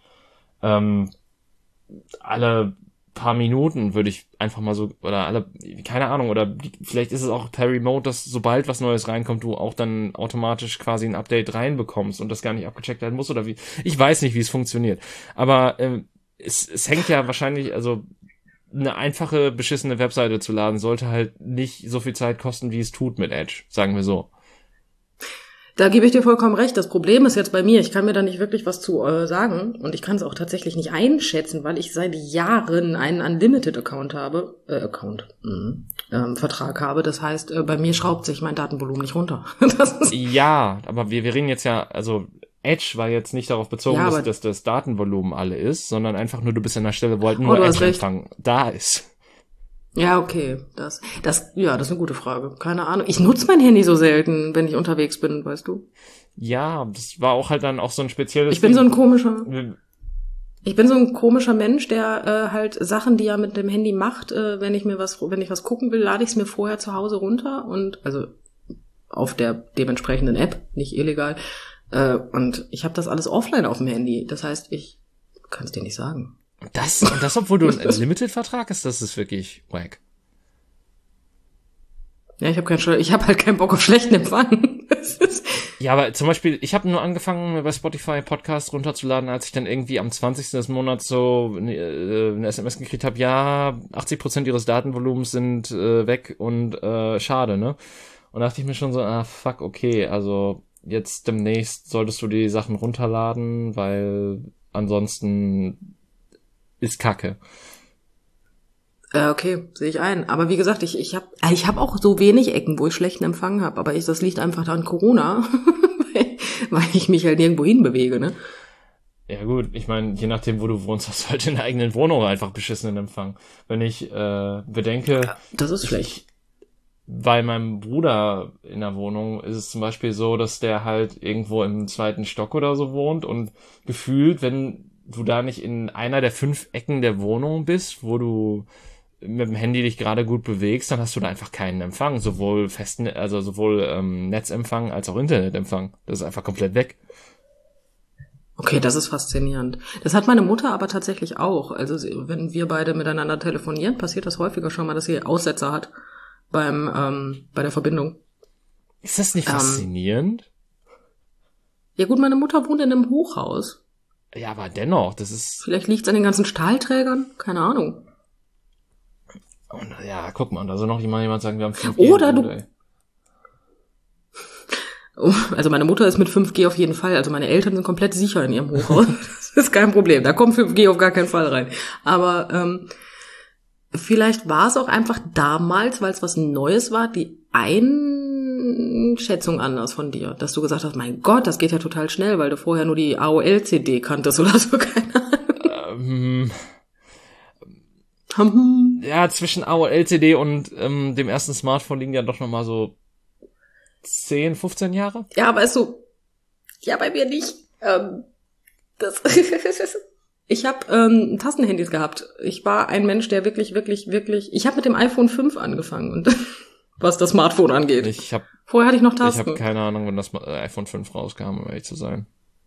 alle paar Minuten würde ich einfach mal so, oder alle, keine Ahnung, oder vielleicht ist es auch per Remote, dass sobald was Neues reinkommt, du auch dann automatisch quasi ein Update reinbekommst und das gar nicht abgecheckt werden muss, oder wie, ich weiß nicht, wie es funktioniert. Aber es hängt ja wahrscheinlich, also eine einfache, beschissene Webseite zu laden, sollte halt nicht so viel Zeit kosten, wie es tut mit Edge, sagen wir so. Da gebe ich dir vollkommen recht. Das Problem ist jetzt bei mir, ich kann mir da nicht wirklich was zu sagen und ich kann es auch tatsächlich nicht einschätzen, weil ich seit Jahren einen Unlimited-Account habe, Vertrag habe. Das heißt, bei mir schraubt sich mein Datenvolumen nicht runter. Ja, aber wir reden jetzt ja, also Edge war jetzt nicht darauf bezogen, dass das Datenvolumen alle ist, sondern einfach nur, du bist an der Stelle, wo halt nur Edge-Empfang da ist. Ja, okay. Das ist eine gute Frage. Keine Ahnung. Ich nutze mein Handy so selten, wenn ich unterwegs bin, weißt du? Ja, das war auch halt dann auch so ein spezielles... Ich bin so ein komischer Mensch, der halt Sachen, die er mit dem Handy macht, wenn ich was gucken will, lade ich es mir vorher zu Hause runter und also auf der dementsprechenden App, nicht illegal. Und ich habe das alles offline auf dem Handy. Das heißt, ich kann es dir nicht sagen. Das, obwohl du einen Limited-Vertrag hast, das ist wirklich wack. Ja, ich habe halt keinen Bock auf schlechten Empfang. Ja, aber zum Beispiel, ich habe nur angefangen, mir bei Spotify Podcasts runterzuladen, als ich dann irgendwie am 20. des Monats so eine SMS gekriegt habe, ja, 80% ihres Datenvolumens sind weg und schade, ne? Und da dachte ich mir schon so, fuck, okay, also jetzt demnächst solltest du die Sachen runterladen, weil ansonsten ist Kacke. Okay, sehe ich ein. Aber wie gesagt, ich hab auch so wenig Ecken, wo ich schlechten Empfang habe. Aber das liegt einfach an Corona, weil ich mich halt nirgendwo hinbewege, ne? Ja gut, ich meine, je nachdem, wo du wohnst, hast du halt in der eigenen Wohnung einfach beschissenen Empfang. Wenn ich bedenke... Ja, das ist schlecht. Bei meinem Bruder in der Wohnung ist es zum Beispiel so, dass der halt irgendwo im 2. Stock oder so wohnt und gefühlt, wenn du da nicht in einer der 5 Ecken der Wohnung bist, wo du mit dem Handy dich gerade gut bewegst, dann hast du da einfach keinen Empfang, sowohl Netzempfang als auch Internetempfang. Das ist einfach komplett weg. Okay, das ist faszinierend. Das hat meine Mutter aber tatsächlich auch. Also wenn wir beide miteinander telefonieren, passiert das häufiger schon mal, dass sie Aussetzer hat bei der Verbindung. Ist das nicht faszinierend? Ja gut, meine Mutter wohnt in einem Hochhaus. Ja, aber dennoch, das ist... Vielleicht liegt's an den ganzen Stahlträgern? Keine Ahnung. Und ja, guck mal, da soll noch jemand sagen, wir haben 5G. Oder du... Also meine Mutter ist mit 5G auf jeden Fall, also meine Eltern sind komplett sicher in ihrem Hochhaus. Das ist kein Problem, da kommt 5G auf gar keinen Fall rein. Aber vielleicht war es auch einfach damals, weil es was Neues war, die Einschätzung anders von dir, dass du gesagt hast, mein Gott, das geht ja total schnell, weil du vorher nur die AOL-CD kanntest oder so, keine Ahnung. Ja, zwischen AOL-CD und dem ersten Smartphone liegen ja doch nochmal so 10, 15 Jahre. Ja, aber ist so, ja, bei mir nicht. Ich habe Tastenhandys gehabt. Ich war ein Mensch, der wirklich, ich habe mit dem iPhone 5 angefangen und was das Smartphone angeht. Vorher hatte ich noch Tasten. Ich habe keine Ahnung, wann das iPhone 5 rauskam, um ehrlich zu sein.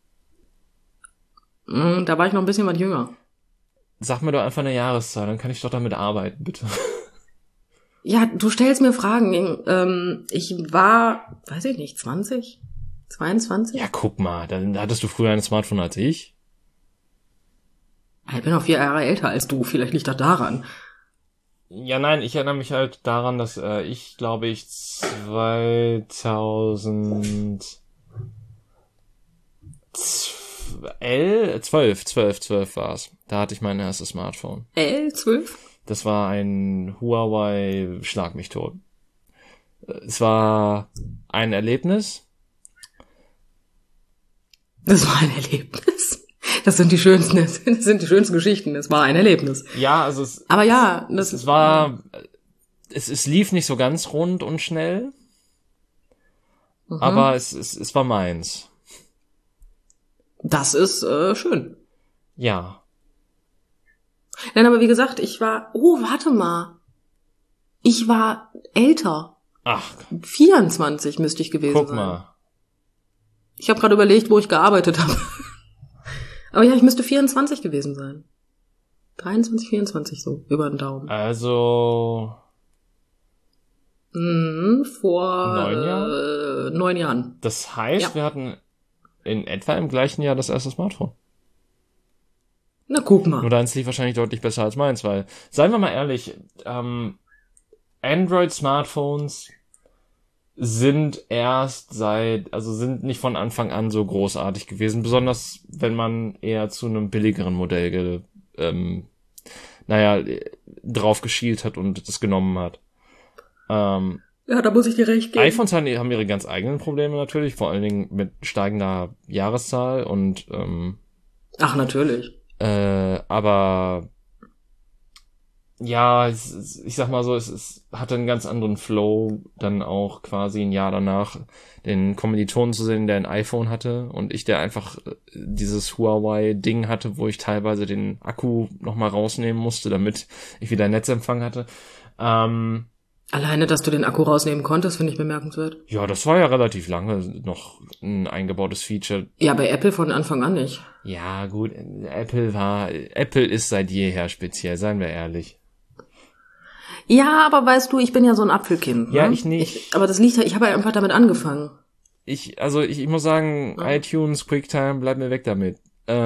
Da war ich noch ein bisschen was jünger. Sag mir doch einfach eine Jahreszahl, dann kann ich doch damit arbeiten, bitte. Ja, du stellst mir Fragen. Ich war, weiß ich nicht, 20? 22? Ja, guck mal, dann hattest du früher ein Smartphone als ich. Ich bin auch 4 Jahre älter als du, vielleicht liegt das daran. Ja, nein, ich erinnere mich halt daran, dass ich, glaube ich, 2000... 12 war's. Da hatte ich mein erstes Smartphone. L12? Das war ein Huawei Schlag mich tot. Es war ein Erlebnis. Das war ein Erlebnis. Das sind die schönsten Geschichten. Es war ein Erlebnis. Ja, also aber ja, es lief nicht so ganz rund und schnell. Aber es war meins. Das ist schön. Ja. Nein, aber wie gesagt, warte mal. Ich war älter. Ach. 24 müsste ich gewesen sein. Guck mal. Ich habe gerade überlegt, wo ich gearbeitet habe. Aber ja, ich müsste 24 gewesen sein. 23, 24 so, über den Daumen. Also vor 9 Jahren? 9 Jahren. Das heißt, wir hatten in etwa im gleichen Jahr das erste Smartphone. Na, guck mal. Nur deins lief wahrscheinlich deutlich besser als meins, weil, seien wir mal ehrlich, Android-Smartphones sind sind nicht von Anfang an so großartig gewesen, besonders wenn man eher zu einem billigeren Modell drauf geschielt hat und das genommen hat. Ja, da muss ich dir recht geben. iPhones haben ihre ganz eigenen Probleme natürlich, vor allen Dingen mit steigender Jahreszahl und Ach, natürlich. Aber ja, ich sag mal so, es hatte einen ganz anderen Flow, dann auch quasi ein Jahr danach den Kommilitonen zu sehen, der ein iPhone hatte und ich, der einfach dieses Huawei-Ding hatte, wo ich teilweise den Akku nochmal rausnehmen musste, damit ich wieder Netzempfang hatte. Alleine, dass du den Akku rausnehmen konntest, finde ich bemerkenswert. Ja, das war ja relativ lange noch ein eingebautes Feature. Ja, bei Apple von Anfang an nicht. Ja, gut, Apple ist seit jeher speziell, seien wir ehrlich. Ja, aber weißt du, ich bin ja so ein Apfelkind. Ja, ne? ich nicht. Aber das liegt ich habe ja einfach damit angefangen. Ich muss sagen, iTunes, QuickTime, bleib mir weg damit.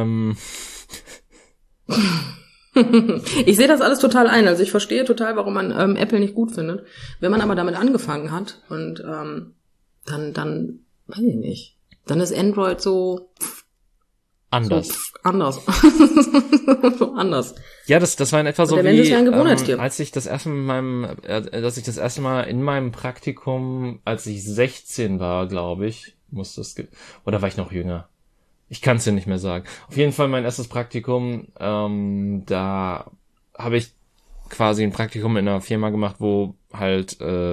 Ich sehe das alles total ein. Also ich verstehe total, warum man Apple nicht gut findet. Wenn man aber damit angefangen hat und dann weiß ich nicht. Dann ist Android so anders. So anders. Ja, das war in etwa so der Mensch ist ja ein Gewohnheitstier. als ich das erste Mal in meinem Praktikum, als ich 16 war, glaube ich, oder war ich noch jünger? Ich kann es dir nicht mehr sagen. Auf jeden Fall mein erstes Praktikum, da habe ich quasi ein Praktikum in einer Firma gemacht, wo halt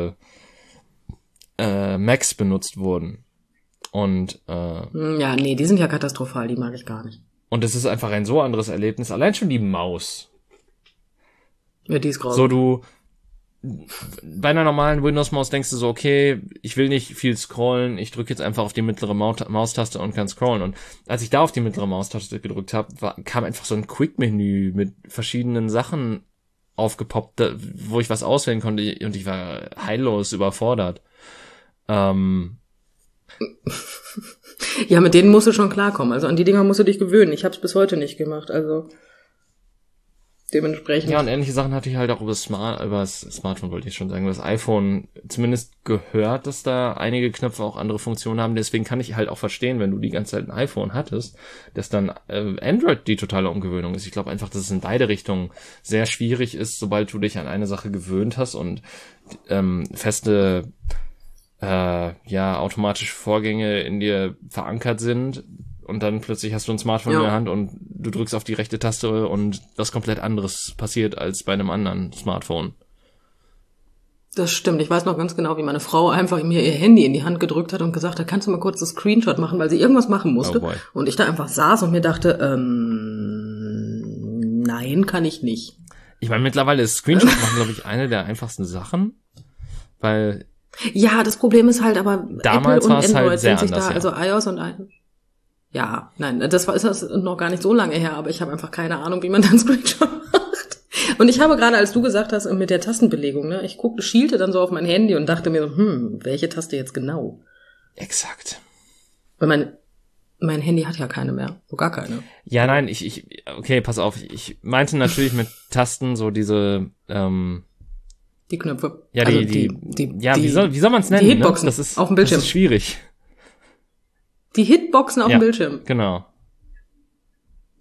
Macs benutzt wurden. Und ja, nee, die sind ja katastrophal, die mag ich gar nicht. Und es ist einfach ein so anderes Erlebnis. Allein schon die Maus. Ja, die ist grausam. So, du bei einer normalen Windows-Maus denkst du so, okay, ich will nicht viel scrollen, ich drücke jetzt einfach auf die mittlere Maustaste und kann scrollen. Und als ich da auf die mittlere Maustaste gedrückt habe, kam einfach so ein Quick-Menü mit verschiedenen Sachen aufgepoppt, wo ich was auswählen konnte und ich war heillos überfordert. Ja, mit denen musst du schon klarkommen. Also an die Dinger musst du dich gewöhnen. Ich habe es bis heute nicht gemacht, also dementsprechend. Ja, und ähnliche Sachen hatte ich halt auch über das Smartphone, wollte ich schon sagen, über das iPhone zumindest gehört, dass da einige Knöpfe auch andere Funktionen haben. Deswegen kann ich halt auch verstehen, wenn du die ganze Zeit ein iPhone hattest, dass dann Android die totale Umgewöhnung ist. Ich glaube einfach, dass es in beide Richtungen sehr schwierig ist, sobald du dich an eine Sache gewöhnt hast und feste automatische Vorgänge in dir verankert sind und dann plötzlich hast du ein Smartphone in der Hand und du drückst auf die rechte Taste und was komplett anderes passiert als bei einem anderen Smartphone. Das stimmt. Ich weiß noch ganz genau, wie meine Frau einfach mir ihr Handy in die Hand gedrückt hat und gesagt hat, kannst du mal kurz das Screenshot machen, weil sie irgendwas machen musste. Oh boy. Und ich da einfach saß und mir dachte, nein, kann ich nicht. Ich meine, mittlerweile ist Screenshot machen, glaube ich, eine der einfachsten Sachen, weil ja, das Problem ist halt aber damals Apple und war es Android halt sehr sind sich anders, da, also iOS und ja, nein, ist das noch gar nicht so lange her, aber ich habe einfach keine Ahnung, wie man dann Screenshot macht. Und ich habe gerade, als du gesagt hast, mit der Tastenbelegung, ne, ich schielte dann so auf mein Handy und dachte mir so, welche Taste jetzt genau? Exakt. Weil mein Handy hat ja keine mehr, so gar keine. Ja, nein, okay, pass auf, ich meinte natürlich mit Tasten so diese, die Knöpfe. Ja, also wie soll man es nennen? Die Hitboxen, ne? Das ist auf dem Bildschirm. Das ist schwierig. Die Hitboxen auf dem Bildschirm. Genau.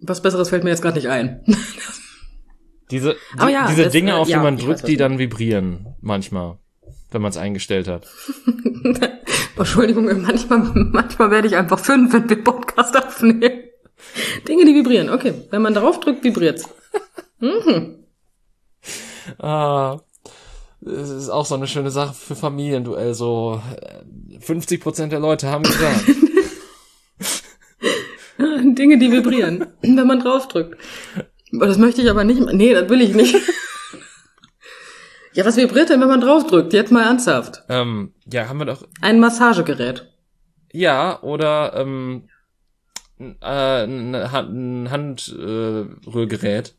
Was Besseres fällt mir jetzt gerade nicht ein. Diese Dinge, auf die man drückt, die dann vibrieren. Manchmal. Wenn man es eingestellt hat. Entschuldigung, manchmal werde ich einfach 5, wenn wir Podcast aufnehmen. Dinge, die vibrieren. Okay, wenn man darauf drückt, vibriert's. Das ist auch so eine schöne Sache für Familienduell. So 50% der Leute haben gesagt. Dinge, die vibrieren, wenn man drauf drückt. Das möchte ich aber nicht. Nee, das will ich nicht. Ja, was vibriert denn, wenn man drauf drückt? Jetzt mal ernsthaft. Ja, haben wir doch. Ein Massagegerät. Ja, oder ein Handrührgerät.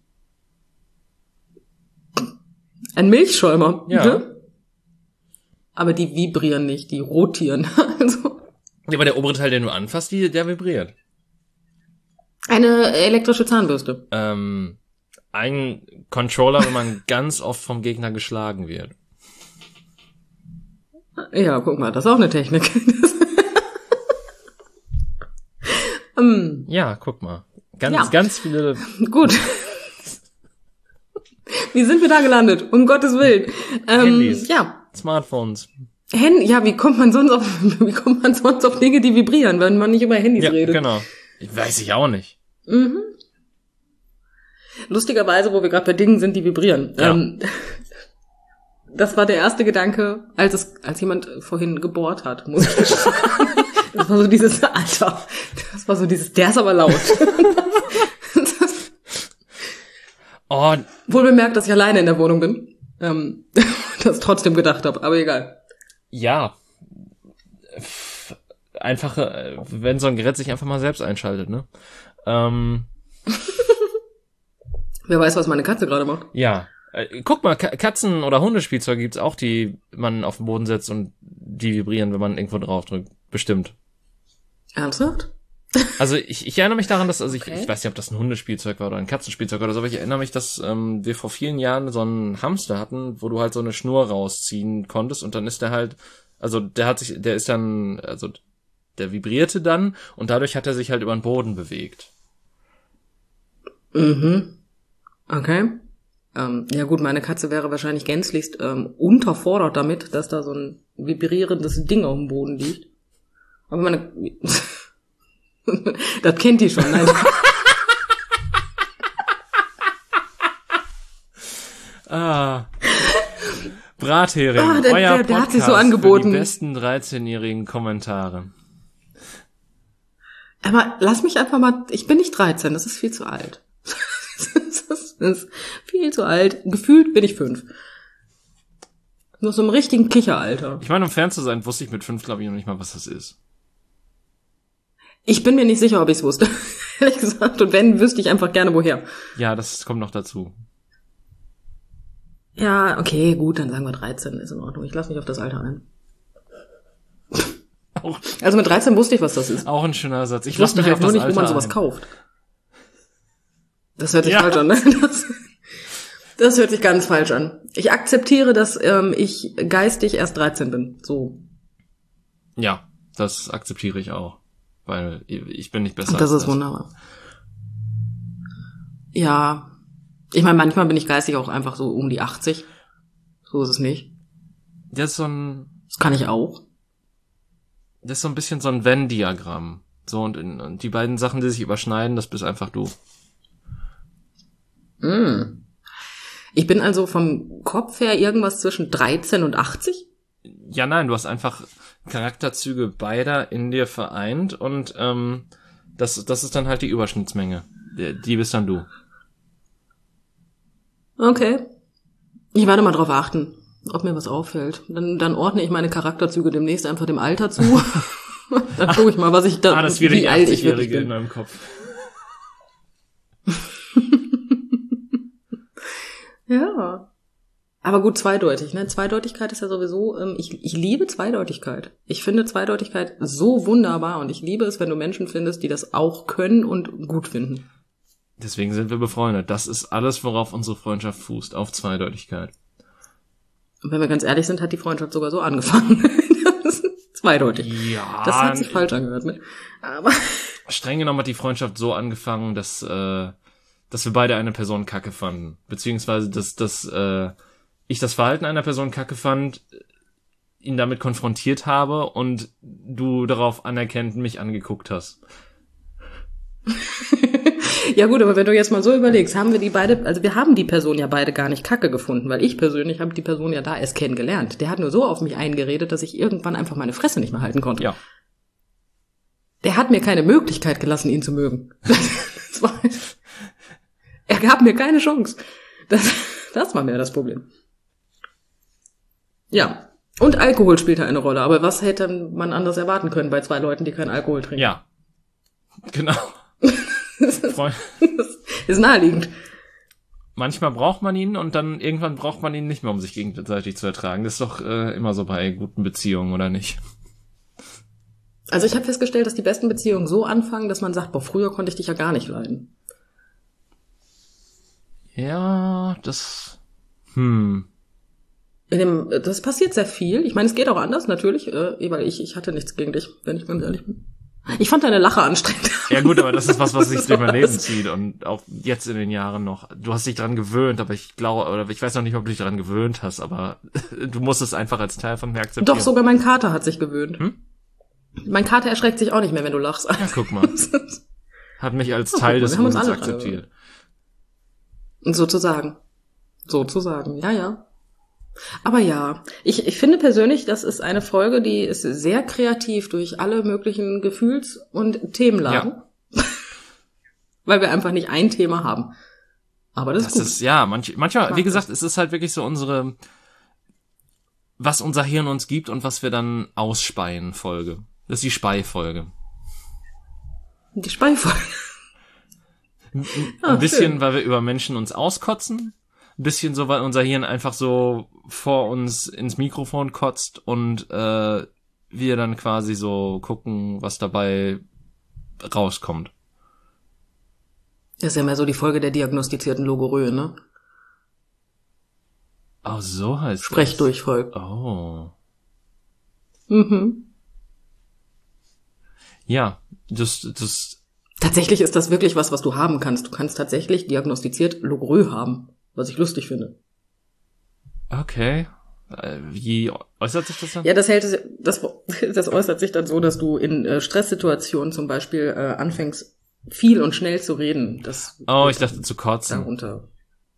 Ein Milchschäumer. Ja. Mhm. Aber die vibrieren nicht, die rotieren. Also. Ja, aber der obere Teil, den du anfasst, der vibriert. Eine elektrische Zahnbürste. Ein Controller, wenn man ganz oft vom Gegner geschlagen wird. Ja, guck mal, das ist auch eine Technik. Ja, guck mal. Ganz viele. Gut. Wie sind wir da gelandet? Um Gottes Willen. Handys. Ja. Smartphones. Ja, wie kommt man sonst auf Dinge, die vibrieren, wenn man nicht über Handys redet? Genau. Weiß ich auch nicht. Mhm. Lustigerweise, wo wir gerade bei Dingen sind, die vibrieren. Ja. Das war der erste Gedanke, als jemand vorhin gebohrt hat, muss ich sagen. Das war so dieses, Alter, der ist aber laut. Wohl bemerkt, dass ich alleine in der Wohnung bin. Das trotzdem gedacht habe, aber egal. Ja. Einfach, wenn so ein Gerät sich einfach mal selbst einschaltet, ne? Wer weiß, was meine Katze gerade macht. Ja. Guck mal, Katzen- oder Hundespielzeuge gibt's auch, die man auf den Boden setzt und die vibrieren, wenn man irgendwo draufdrückt. Bestimmt. Ernsthaft? Also ich erinnere mich daran, dass, ich weiß nicht, ob das ein Hundespielzeug war oder ein Katzenspielzeug oder so, aber ich erinnere mich, dass wir vor vielen Jahren so einen Hamster hatten, wo du halt so eine Schnur rausziehen konntest und dann ist der halt, also der vibrierte dann und dadurch hat er sich halt über den Boden bewegt. Mhm. Okay. Ja gut, meine Katze wäre wahrscheinlich gänzlichst unterfordert damit, dass da so ein vibrierendes Ding auf dem Boden liegt. Aber meine... Das kennt die schon, nein. Brathering, der Podcast hat sich so angeboten. Für die besten 13-jährigen Kommentare. Aber lass mich einfach mal, ich bin nicht 13, das ist viel zu alt. Das ist viel zu alt. Gefühlt bin ich 5. Nur so im richtigen Kicheralter. Ich meine, um fern zu sein, wusste ich mit 5, glaube ich, noch nicht mal, was das ist. Ich bin mir nicht sicher, ob ich es wusste. Ehrlich gesagt. Und wenn, wüsste ich einfach gerne, woher. Ja, das kommt noch dazu. Ja, okay, gut, dann sagen wir 13, ist in Ordnung. Ich lasse mich auf das Alter ein. Also mit 13 wusste ich, was das ist. Auch ein schöner Satz. Ich wusste halt nur nicht, wo man sowas kauft. Das hört sich falsch an, ne? Das hört sich ganz falsch an. Ich akzeptiere, dass ich geistig erst 13 bin. So. Ja, das akzeptiere ich auch. Weil ich bin nicht besser das als das. Das ist wunderbar. Ja. Ich meine, manchmal bin ich geistig auch einfach so um die 80. So ist es nicht. Das ist so ein... Das kann ich auch. Das ist so ein bisschen so ein Venn-Diagramm. So, und die beiden Sachen, die sich überschneiden, das bist einfach du. Ich bin also vom Kopf her irgendwas zwischen 13 und 80? Ja, nein, du hast einfach Charakterzüge beider in dir vereint und das ist dann halt die Überschnittsmenge. Die bist dann du. Okay. Ich werde mal drauf achten, ob mir was auffällt. Dann ordne ich meine Charakterzüge demnächst einfach dem Alter zu. Dann gucke ich mal, was ich da, das wie alt ich wirklich bin. In meinem Kopf. Ja. Aber gut, zweideutig, ne? Zweideutigkeit ist ja sowieso, ich liebe Zweideutigkeit. Ich finde Zweideutigkeit so wunderbar und ich liebe es, wenn du Menschen findest, die das auch können und gut finden. Deswegen sind wir befreundet. Das ist alles, worauf unsere Freundschaft fußt, auf Zweideutigkeit. Und wenn wir ganz ehrlich sind, hat die Freundschaft sogar so angefangen. Das ist zweideutig. Ja. Das hat sich falsch angehört, ne? Aber streng genommen hat die Freundschaft so angefangen, dass wir beide eine Person kacke fanden. Beziehungsweise, dass ich das Verhalten einer Person kacke fand, ihn damit konfrontiert habe und du darauf anerkennend mich angeguckt hast. Ja gut, aber wenn du jetzt mal so überlegst, haben wir wir haben die Person ja beide gar nicht kacke gefunden, weil ich persönlich habe die Person ja da erst kennengelernt. Der hat nur so auf mich eingeredet, dass ich irgendwann einfach meine Fresse nicht mehr halten konnte. Ja. Der hat mir keine Möglichkeit gelassen, ihn zu mögen. Er gab mir keine Chance. Das war mir das Problem. Ja. Und Alkohol spielte eine Rolle. Aber was hätte man anders erwarten können bei 2 Leuten, die keinen Alkohol trinken? Ja. Genau. Das ist naheliegend. Manchmal braucht man ihn und dann irgendwann braucht man ihn nicht mehr, um sich gegenseitig zu ertragen. Das ist doch immer so bei guten Beziehungen, oder nicht? Also ich habe festgestellt, dass die besten Beziehungen so anfangen, dass man sagt, boah, früher konnte ich dich ja gar nicht leiden. Ja, das... Das passiert sehr viel. Ich meine, es geht auch anders, natürlich, weil ich hatte nichts gegen dich, wenn ich ganz ehrlich bin. Ich fand deine Lache anstrengend. Ja gut, aber das ist was sich durch mein Leben zieht und auch jetzt in den Jahren noch. Du hast dich dran gewöhnt, aber ich glaube, oder ich weiß noch nicht, ob du dich dran gewöhnt hast, aber du musst es einfach als Teil von mir akzeptieren. Doch, sogar mein Kater hat sich gewöhnt. Mein Kater erschreckt sich auch nicht mehr, wenn du lachst. Ja, guck mal. Hat mich als Teil des Lebens akzeptiert. Sozusagen, ja. Aber ja, ich finde persönlich, das ist eine Folge, die ist sehr kreativ durch alle möglichen Gefühls- und Themenlagen. Ja. Weil wir einfach nicht ein Thema haben. Aber das ist gut. Ja, manchmal, wie gesagt, es ist halt wirklich so was unser Hirn uns gibt und was wir dann ausspeien Folge. Das ist die Speifolge. Die Speifolge. Ein bisschen, schön. Weil wir über Menschen uns auskotzen. Ein bisschen so, weil unser Hirn einfach so vor uns ins Mikrofon kotzt und wir dann quasi so gucken, was dabei rauskommt. Das ist ja mehr so die Folge der diagnostizierten Logorrhoe, ne? Oh, so heißt es. Sprechdurchfall. Oh. Mhm. Ja, das... Tatsächlich ist das wirklich was du haben kannst. Du kannst tatsächlich diagnostiziert Logorrhoe haben. Was ich lustig finde. Okay. Wie äußert sich das dann? Ja, das äußert sich dann so, dass du in Stresssituationen zum Beispiel anfängst, viel und schnell zu reden. Ich dachte zu kotzen. Darunter.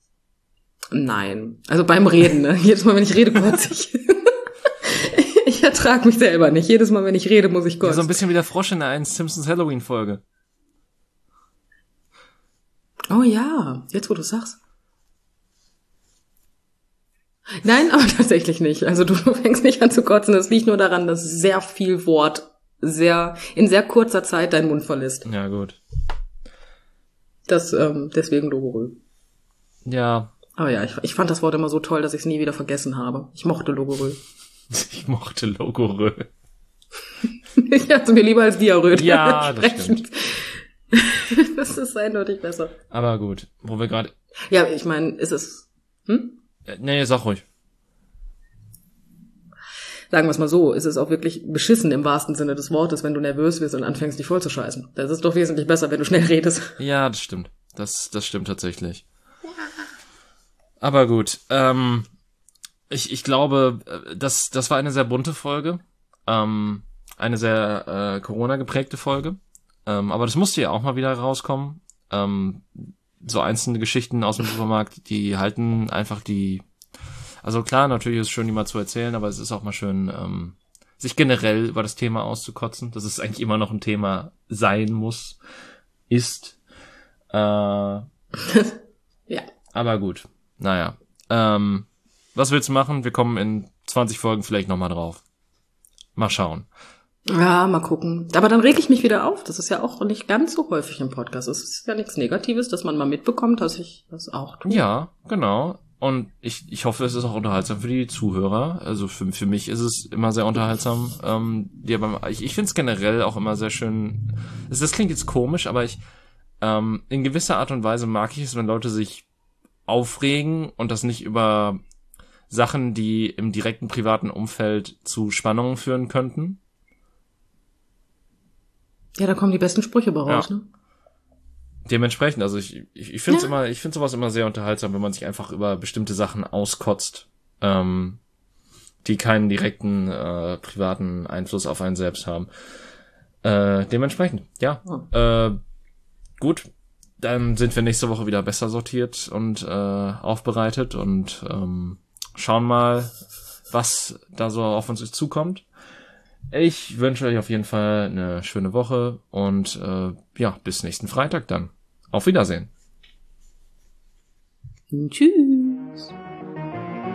Nein. Also beim Reden, ne? Jedes Mal, wenn ich rede, kotze ich. Ich ertrage mich selber nicht. Jedes Mal, wenn ich rede, muss ich kotzen. Ja, so ein bisschen wie der Frosch in der einen Simpsons Halloween-Folge. Oh ja, jetzt wo du sagst. Nein, aber tatsächlich nicht. Also du fängst nicht an zu kotzen. Das liegt nur daran, dass sehr viel Wort in sehr kurzer Zeit deinen Mund verlässt. Ja, gut. Deswegen Logorrhoe. Ja. Aber ja, ich fand das Wort immer so toll, dass ich es nie wieder vergessen habe. Ich mochte Logorrhoe. Ich mochte Logorrhoe. Ich hatte mir lieber als Diarrhoe. Ja, das stimmt. Das ist eindeutig besser. Aber gut, wo wir gerade... Ja, ich meine, ist es... Nee, sag ruhig. Sagen wir es mal so, ist es auch wirklich beschissen im wahrsten Sinne des Wortes, wenn du nervös wirst und anfängst, dich voll zu scheißen. Das ist doch wesentlich besser, wenn du schnell redest. Ja, das stimmt. Das stimmt tatsächlich. Aber gut, ich glaube, das war eine sehr bunte Folge. Eine sehr Corona-geprägte Folge. Aber das musste ja auch mal wieder rauskommen. So einzelne Geschichten aus dem Supermarkt, die halten einfach also klar, natürlich ist es schön, die mal zu erzählen, aber es ist auch mal schön, sich generell über das Thema auszukotzen, dass es eigentlich immer noch ein Thema sein muss, ist. Ja. Aber gut, naja. Was willst du machen? Wir kommen in 20 Folgen vielleicht nochmal drauf. Mal schauen. Ja, mal gucken. Aber dann reg ich mich wieder auf. Das ist ja auch nicht ganz so häufig im Podcast. Es ist ja nichts Negatives, dass man mal mitbekommt, dass ich das auch tue. Ja, genau. Und ich hoffe, es ist auch unterhaltsam für die Zuhörer. Also für mich ist es immer sehr unterhaltsam. Ich finde es generell auch immer sehr schön. Das klingt jetzt komisch, aber in gewisser Art und Weise mag ich es, wenn Leute sich aufregen und das nicht über Sachen, die im direkten privaten Umfeld zu Spannungen führen könnten. Ja, da kommen die besten Sprüche bei raus, ne? Dementsprechend, also ich finde ich finde sowas immer sehr unterhaltsam, wenn man sich einfach über bestimmte Sachen auskotzt, die keinen direkten privaten Einfluss auf einen selbst haben. Dementsprechend, ja. Gut, dann sind wir nächste Woche wieder besser sortiert und aufbereitet und schauen mal, was da so auf uns zukommt. Ich wünsche euch auf jeden Fall eine schöne Woche und bis nächsten Freitag dann. Auf Wiedersehen. Tschüss.